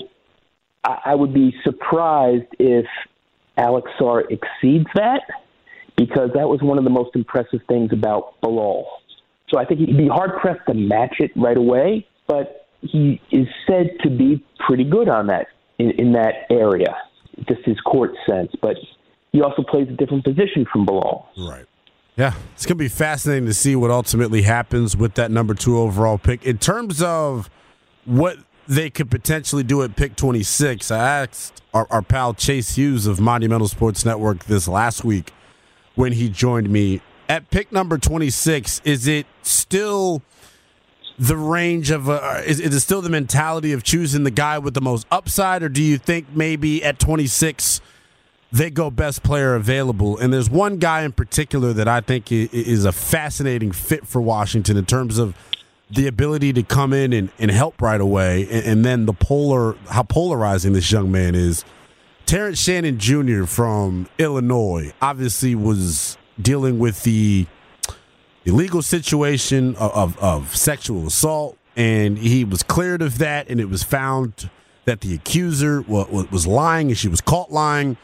I, I would be surprised if Alex Sarr exceeds that, because that was one of the most impressive things about Bilal. So I think he'd be hard-pressed to match it right away, but he is said to be pretty good on that, in, in that area, just his court sense. But he also plays a different position from Bilal. Right. Yeah, it's going to be fascinating to see what ultimately happens with that number two overall pick. In terms of what they could potentially do at pick twenty-six, I asked our, our pal Chase Hughes of Monumental Sports Network this last week when he joined me. At pick number twenty-six, is it still the range of, uh, is, is it still the mentality of choosing the guy with the most upside, or do you think maybe at twenty-six they go best player available? And there's one guy in particular that I think is a fascinating fit for Washington in terms of the ability to come in and, and help right away, and, and then the polar, how polarizing this young man is. Terrence Shannon Junior from Illinois obviously was dealing with the illegal situation of, of, of sexual assault, and he was cleared of that, and it was found that the accuser was, was lying, and she was caught lying.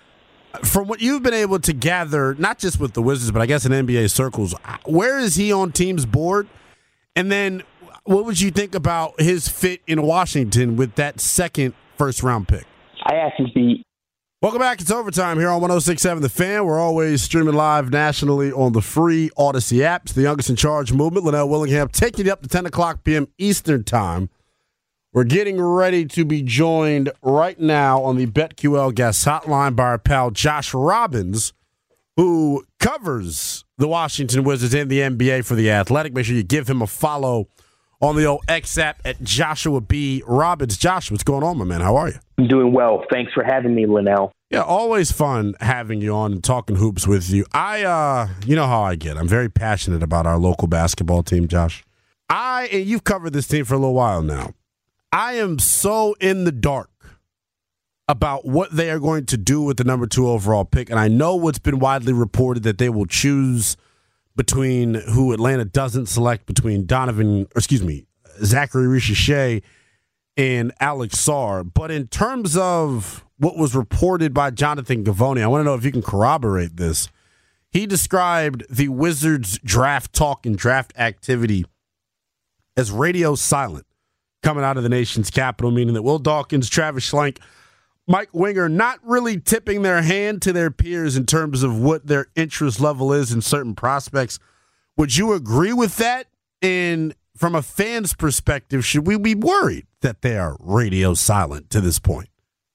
From what you've been able to gather, not just with the Wizards, but I guess in N B A circles, where is he on teams' board? And then what would you think about his fit in Washington with that second first-round pick? I actually be. Welcome back. It's Overtime here on one oh six point seven The Fan. We're always streaming live nationally on the free Odyssey app. It's the Youngest in Charge movement. Linnell Willingham taking you up to ten o'clock p.m. Eastern Time. We're getting ready to be joined right now on the BetQL guest hotline by our pal Josh Robbins, who covers the Washington Wizards and the N B A for The Athletic. Make sure you give him a follow on the old X app at Joshua B. Robbins. Joshua, what's going on, my man? How are you? I'm doing well. Thanks for having me, Linnell. Yeah, always fun having you on and talking hoops with you. I, uh, you know how I get. I'm very passionate about our local basketball team, Josh. I, and you've covered this team for a little while now. I am so in the dark about what they are going to do with the number two overall pick. And I know what's been widely reported that they will choose between who Atlanta doesn't select, between Donovan, or excuse me, Zachary Richer and Alex Sarr. But in terms of what was reported by Jonathan Givony, I want to know if you can corroborate this. He described the Wizards draft talk and draft activity as radio silent coming out of the nation's capital, meaning that Will Dawkins, Travis Schlenk, Mike Winger not really tipping their hand to their peers in terms of what their interest level is in certain prospects. Would you agree with that? And from a fan's perspective, should we be worried that they are radio silent to this point?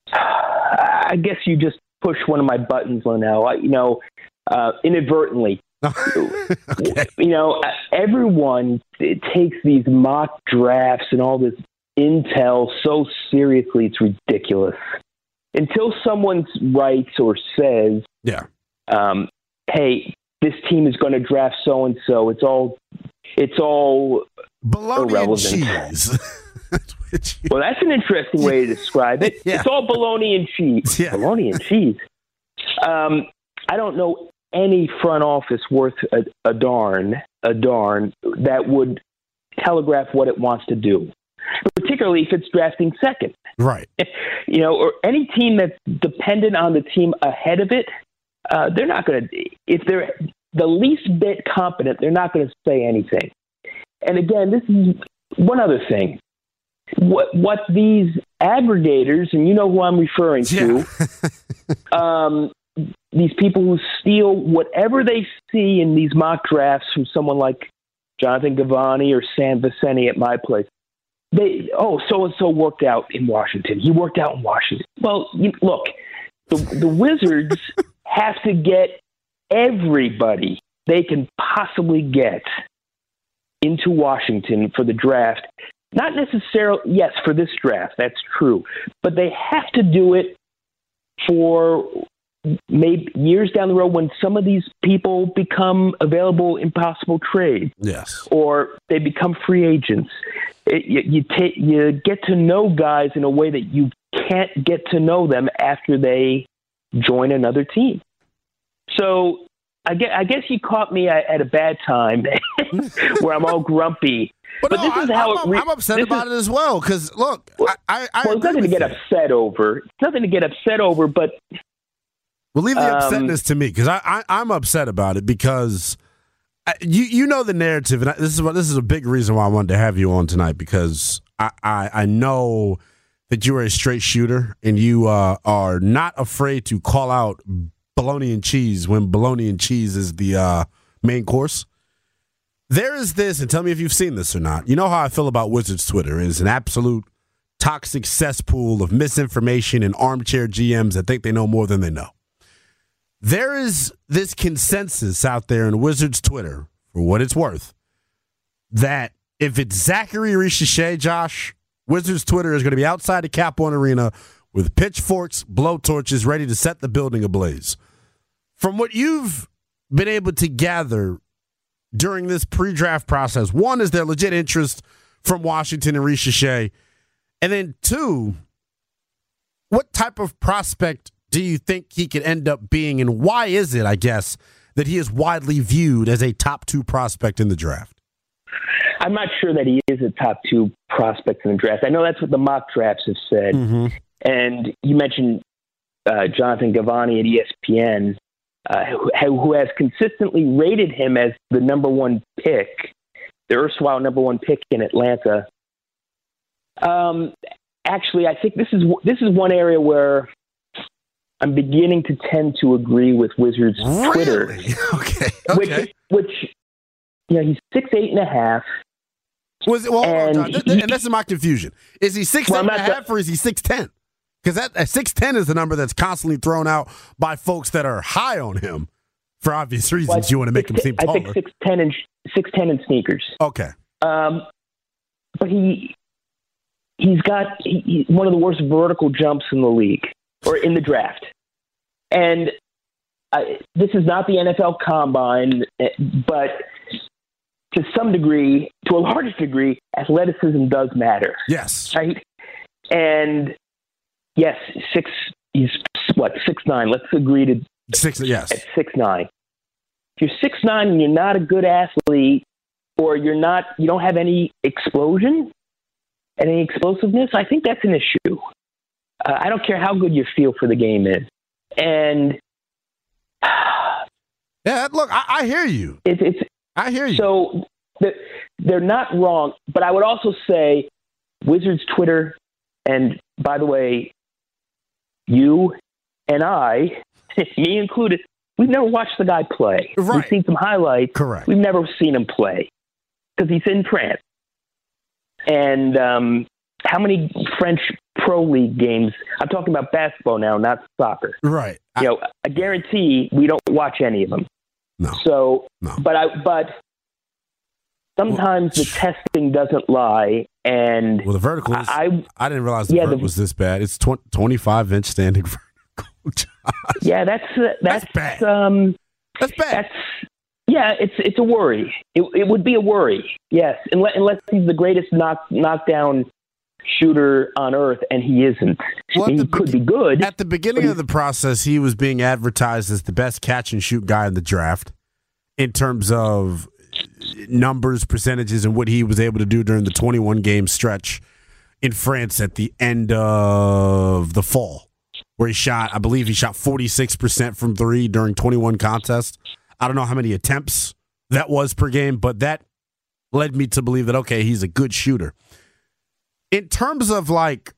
I guess you just pushed one of my buttons, Linnell. I, you know, uh, inadvertently. Okay. You know, everyone it takes these mock drafts and all this intel so seriously, it's ridiculous. Until someone writes or says, "Yeah, um, hey, this team is going to draft so and so," it's all it's all bologna irrelevant. And cheese. Well, that's an interesting way to describe it. Yeah. It's all bologna and cheese. Yeah. Bologna and cheese. Um, I don't know any front office worth a, a darn, a darn that would telegraph what it wants to do, particularly if it's drafting second. Right. You know, or any team that's dependent on the team ahead of it, uh, they're not going to, if they're the least bit competent, they're not going to say anything. And again, this is one other thing. What what these aggregators, and you know who I'm referring to, yeah. um, these people who steal whatever they see in these mock drafts from someone like Jonathan Givony or Sam Vecenie at my place. They oh, so and so worked out in Washington. He worked out in Washington. Well, you, look, the the Wizards have to get everybody they can possibly get into Washington for the draft. Not necessarily, yes, for this draft, that's true. But they have to do it for maybe years down the road when some of these people become available in possible trade. Yes. Or they become free agents. It, you, you, ta- you get to know guys in a way that you can't get to know them after they join another team. So I guess, I guess you caught me at a bad time where I'm all grumpy. But, but no, this is I, how I'm, it re- I'm upset about is, it as well because look, well, I, I well, it's nothing to get you. upset over. It's nothing to get upset over, but well, leave the um, upsetness to me because I, I I'm upset about it because I, you you know the narrative, and I, this is what this is a big reason why I wanted to have you on tonight because I I, I know that you are a straight shooter and you uh, are not afraid to call out bologna and cheese when bologna and cheese is the uh, main course. There is this, and tell me if you've seen this or not. You know how I feel about Wizards Twitter. It is an absolute toxic cesspool of misinformation and armchair G Ms that think they know more than they know. There is this consensus out there in Wizards Twitter, for what it's worth, that if it's Zachary Richer, Josh, Wizards Twitter is going to be outside the Cap One Arena with pitchforks, blowtorches, ready to set the building ablaze. From what you've been able to gather during this pre-draft process, one, is there legit interest from Washington and Richer? And then two, what type of prospect do you think he could end up being, and why is it, I guess, that he is widely viewed as a top two prospect in the draft? I'm not sure that he is a top two prospect in the draft. I know that's what the mock drafts have said. Mm-hmm. And you mentioned uh, Jonathan Givony at E S P N, uh, who, who has consistently rated him as the number one pick, the erstwhile number one pick in Atlanta. Um, actually, I think this is this is one area where I'm beginning to tend to agree with Wizards really? Twitter. Okay. Okay. Which, which, you know, he's six eight and a half. Was it, well, and, on, he, and this is my confusion. Is he six well, eight and a half the, or is he six ten? Because that six ten is the number that's constantly thrown out by folks that are high on him For obvious reasons, well, you want to make him seem taller. I think six ten and six ten and sneakers. Okay. Um, but he he's got he, he's one of the worst vertical jumps in the league or in the draft. And I, this is not the N F L Combine, but to some degree, to a large degree, athleticism does matter. Yes. Right. And yes, six. He's what six nine. Let's agree to. Six, yes. At six nine. If you're six nine and you're not a good athlete, or you're not, you don't have any explosion and any explosiveness, I think that's an issue. Uh, I don't care how good your feel for the game is. And yeah, look, I, I hear you. It, it's I hear you. So the, they're not wrong, but I would also say Wizards Twitter, and by the way, you and I. Me included, we've never watched the guy play. Right. We've seen some highlights. Correct. We've never seen him play because he's in France. And um, how many French Pro League games? I'm talking about basketball now, not soccer. Right. You know, I guarantee we don't watch any of them. No. So, no. but I, but sometimes well, the testing doesn't lie. And well, the vertical is, I, I didn't realize the yeah, vert the, was this bad. It's twenty-five inch standing vertical. Yeah, that's uh, that's, that's bad. Um, that's bad. That's yeah, it's it's a worry. It it would be a worry. Yes, unless unless he's the greatest knock knockdown shooter on earth, and he isn't. Well, he could be- be good. At the beginning of the process, he was being advertised as the best catch and shoot guy in the draft in terms of numbers, percentages, and what he was able to do during the twenty-one game stretch in France at the end of the fall, where he shot, I believe he shot forty-six percent from three during twenty-one contests. I don't know how many attempts that was per game, but that led me to believe that, okay, he's a good shooter. In terms of, like,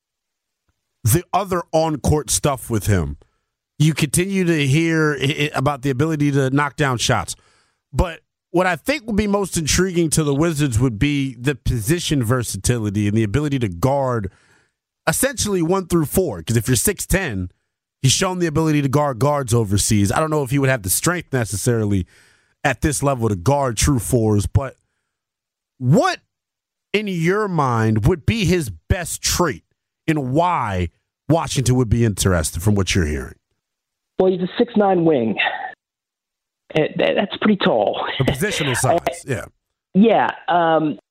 the other on-court stuff with him, you continue to hear about the ability to knock down shots. But what I think would be most intriguing to the Wizards would be the position versatility and the ability to guard essentially one through four, because if you're six ten, he's shown the ability to guard guards overseas. I don't know if he would have the strength necessarily at this level to guard true fours, but what in your mind would be his best trait and why Washington would be interested from what you're hearing? Well, he's a six nine wing. That's pretty tall. The positional size, yeah. Yeah. Um,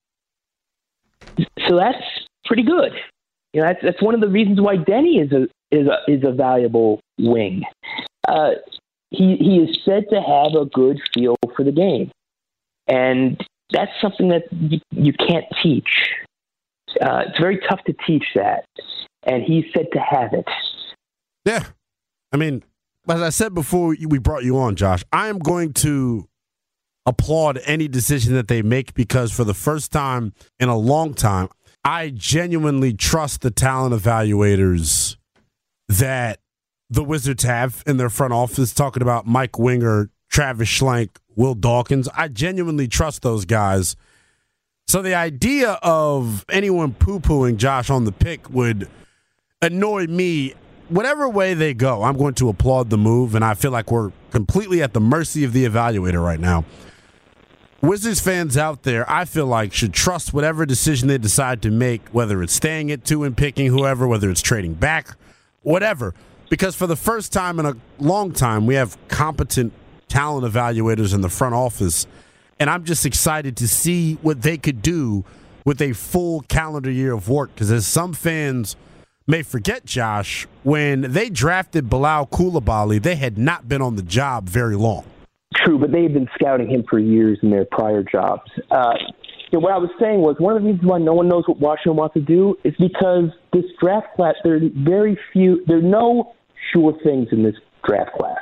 so that's pretty good. You know, that's that's one of the reasons why Denny is a is a is a valuable wing. Uh, he he is said to have a good feel for the game, and that's something that you, you can't teach. Uh, it's very tough to teach that, and he's said to have it. Yeah, I mean, as I said before we brought you on, Josh, I am going to applaud any decision that they make because for the first time in a long time, I genuinely trust the talent evaluators that the Wizards have in their front office, talking about Mike Winger, Travis Schlenk, Will Dawkins. I genuinely trust those guys. So the idea of anyone poo-pooing Josh on the pick would annoy me. Whatever way they go, I'm going to applaud the move, and I feel like we're completely at the mercy of the evaluator right now. Wizards fans out there, I feel like, should trust whatever decision they decide to make, whether it's staying at two and picking whoever, whether it's trading back, whatever. Because for the first time in a long time, we have competent talent evaluators in the front office, and I'm just excited to see what they could do with a full calendar year of work. Because as some fans may forget, Josh, when they drafted Bilal Coulibaly, they had not been on the job very long. True, but they've been scouting him for years in their prior jobs. Uh, you know, what I was saying was one of the reasons why no one knows what Washington wants to do is because this draft class, there are very few, there are no sure things in this draft class.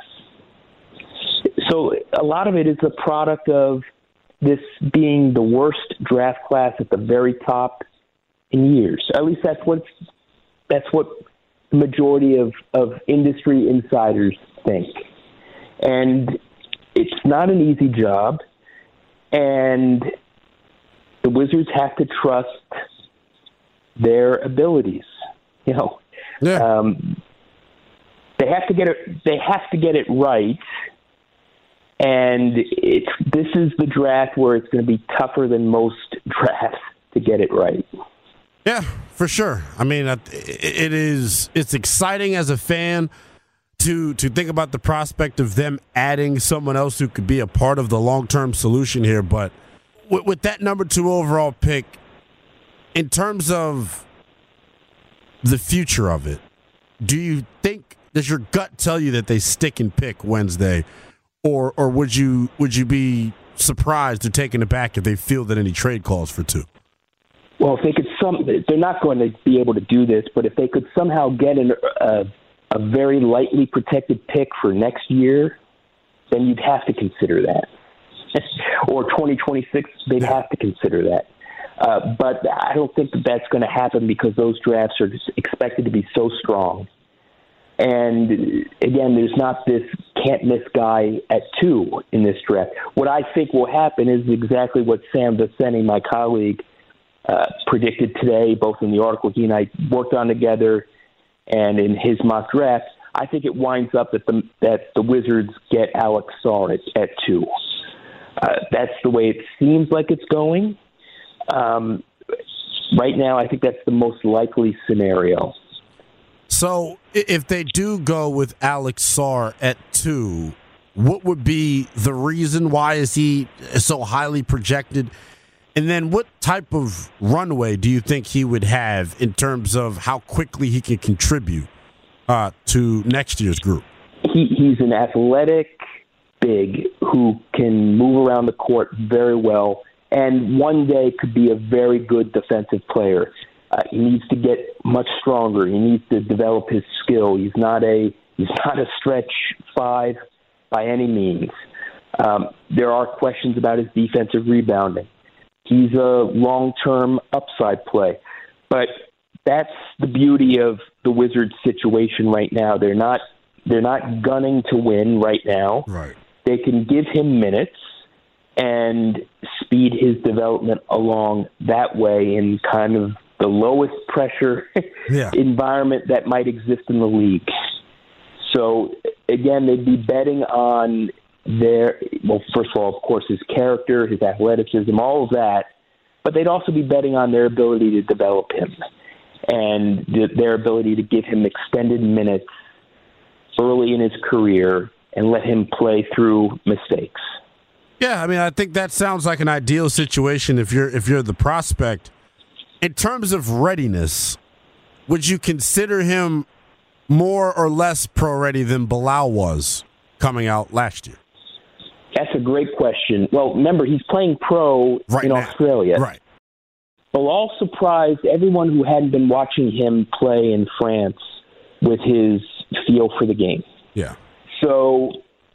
So a lot of it is the product of this being the worst draft class at the very top in years. At least that's what that's what the majority of, of industry insiders think. And it's not an easy job, and the Wizards have to trust their abilities. You know, yeah. um, they have to get it. They have to get it right, And it's this is the draft where it's going to be tougher than most drafts to get it right. Yeah, for sure. I mean, it is. It's exciting as a fan to to think about the prospect of them adding someone else who could be a part of the long-term solution here. But with, with that number two overall pick, in terms of the future of it, do you think, does your gut tell you that they stick and pick Wednesday, or or would you would you be surprised or taken aback if they fielded any trade calls for two? Well, if they could some, they're not going to be able to do this, but if they could somehow get an, a, a very lightly protected pick for next year, then you'd have to consider that. Or twenty twenty-six, they'd have to consider that. Uh, but I don't think that that's going to happen because those drafts are just expected to be so strong. And again, there's not this can't-miss guy at two in this draft. What I think will happen is exactly what Sam Veceni, my colleague, Uh, predicted today, both in the article he and I worked on together and in his mock draft. I think it winds up that the that the Wizards get Alex Sarr at, at two. Uh, that's the way it seems like it's going. Um, right now, I think that's the most likely scenario. So if they do go with Alex Sarr at two, what would be the reason? Why is he so highly projected? And then what type of runway do you think he would have in terms of how quickly he can contribute uh, to next year's group? He, he's an athletic big who can move around the court very well and one day could be a very good defensive player. Uh, he needs to get much stronger. He needs to develop his skill. He's not a he's not a stretch five by any means. Um, there are questions about his defensive rebounding. He's a long-term upside play. But that's the beauty of the Wizards situation right now. They're not they're not gunning to win right now. Right. They can give him minutes and speed his development along that way in kind of the lowest pressure yeah. environment that might exist in the league. So, again, they'd be betting on their, well, first of all, of course, his character, his athleticism, all of that, but they'd also be betting on their ability to develop him and th- their ability to give him extended minutes early in his career and let him play through mistakes. Yeah, I mean, I think that sounds like an ideal situation if you're if you're the prospect. In terms of readiness, would you consider him more or less pro-ready than Bilal was coming out last year? That's a great question. Well, remember, he's playing pro right in now. Australia. Right. Bilal surprised everyone who hadn't been watching him play in France with his feel for the game. Yeah. So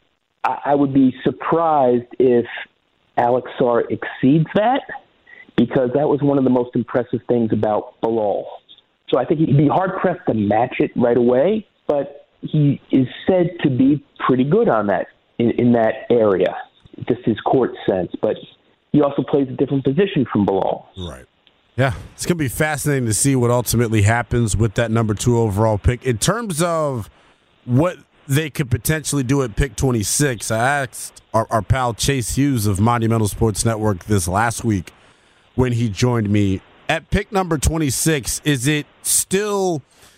I, I would be surprised if Alex Sarr exceeds that, because that was one of the most impressive things about Bilal. So I think he'd be hard-pressed to match it right away, but he is said to be pretty good on that in, in that area, just his court sense. But he also plays a different position from Bilal. Right. Yeah, it's going to be fascinating to see what ultimately happens with that number two overall pick. In terms of what they could potentially do at pick twenty-six, I asked our, our pal Chase Hughes of Monumental Sports Network this last week when he joined me. At pick number twenty-six, is it still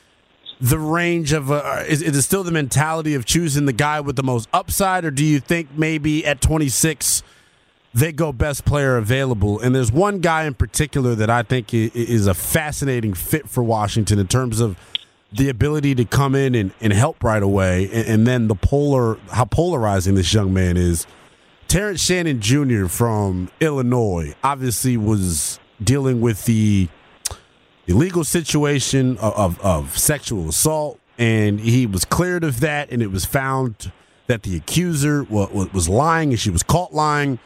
the range of, uh, is, is it still the mentality of choosing the guy with the most upside, or do you think maybe at twenty-six they go best player available? And there's one guy in particular that I think is a fascinating fit for Washington in terms of the ability to come in and, and help right away, and, and then the polar, how polarizing this young man is. Terrence Shannon Junior from Illinois obviously was dealing with the illegal situation of, of, of sexual assault, and he was cleared of that, and it was found that the accuser was, was lying, and she was caught lying.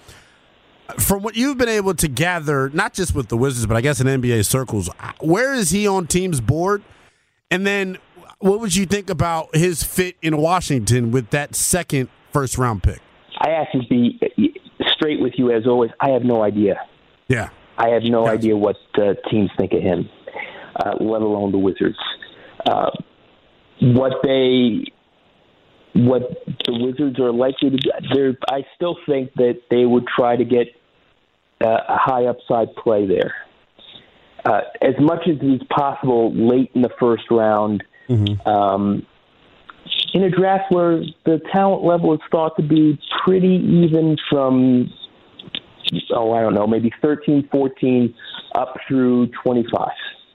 From what you've been able to gather, not just with the Wizards, but I guess in N B A circles, where is he on teams' board? And then what would you think about his fit in Washington with that second first-round pick? I have to be straight with you as always. I have no idea. Yeah. I have no gotcha. idea what uh, teams think of him, uh, let alone the Wizards. Uh, what they what the Wizards are likely to do. I still think that they would try to get uh, a high upside play there. Uh, as much as is possible late in the first round, mm-hmm. um, in a draft where the talent level is thought to be pretty even from, oh, I don't know, maybe thirteen, fourteen up through twenty-five.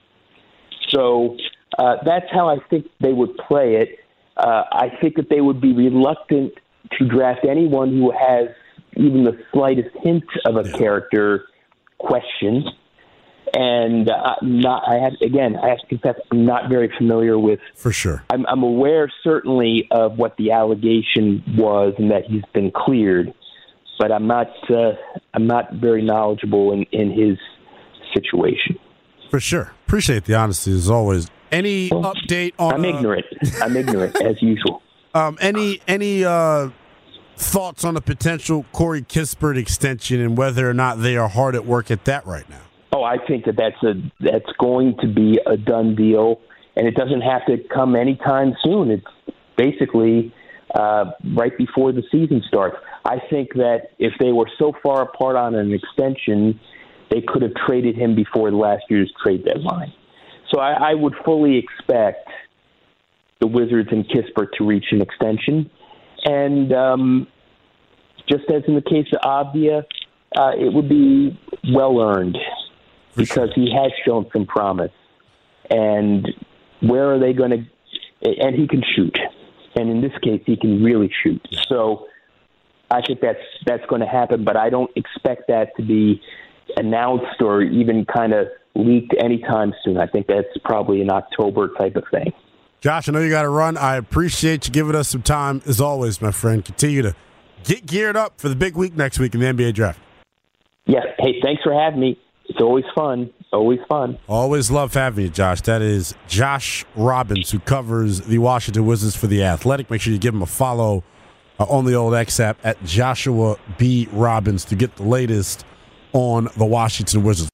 So uh, that's how I think they would play it. Uh, I think that they would be reluctant to draft anyone who has even the slightest hint of a character question. And uh, not, I have again, I have to confess, I'm not very familiar with. For sure, I'm, I'm aware certainly of what the allegation was and that he's been cleared, but I'm not. Uh, I'm not very knowledgeable in, in his situation. For sure, appreciate the honesty as always. Any well, update on? I'm uh, ignorant. I'm ignorant as usual. Um, any any uh, thoughts on a potential Corey Kispert extension and whether or not they are hard at work at that right now? Oh, I think that that's a that's going to be a done deal, and it doesn't have to come anytime soon. It's basically uh, right before the season starts. I think that if they were so far apart on an extension, they could have traded him before last year's trade deadline. So I, I would fully expect the Wizards and Kispert to reach an extension, and um, just as in the case of Avdia, uh, it would be well earned. Because he has shown some promise. And where are they going to – and he can shoot. And in this case, he can really shoot. So I think that's that's going to happen, but I don't expect that to be announced or even kind of leaked anytime soon. I think that's probably an October type of thing. Josh, I know you got to run. I appreciate you giving us some time, as always, my friend. Continue to get geared up for the big week next week in the N B A draft. Yeah. Hey, thanks for having me. It's always fun. Always fun. Always love having you, Josh. That is Josh Robbins, who covers the Washington Wizards for The Athletic. Make sure you give him a follow uh, on the old X app at Joshua B. Robbins to get the latest on the Washington Wizards.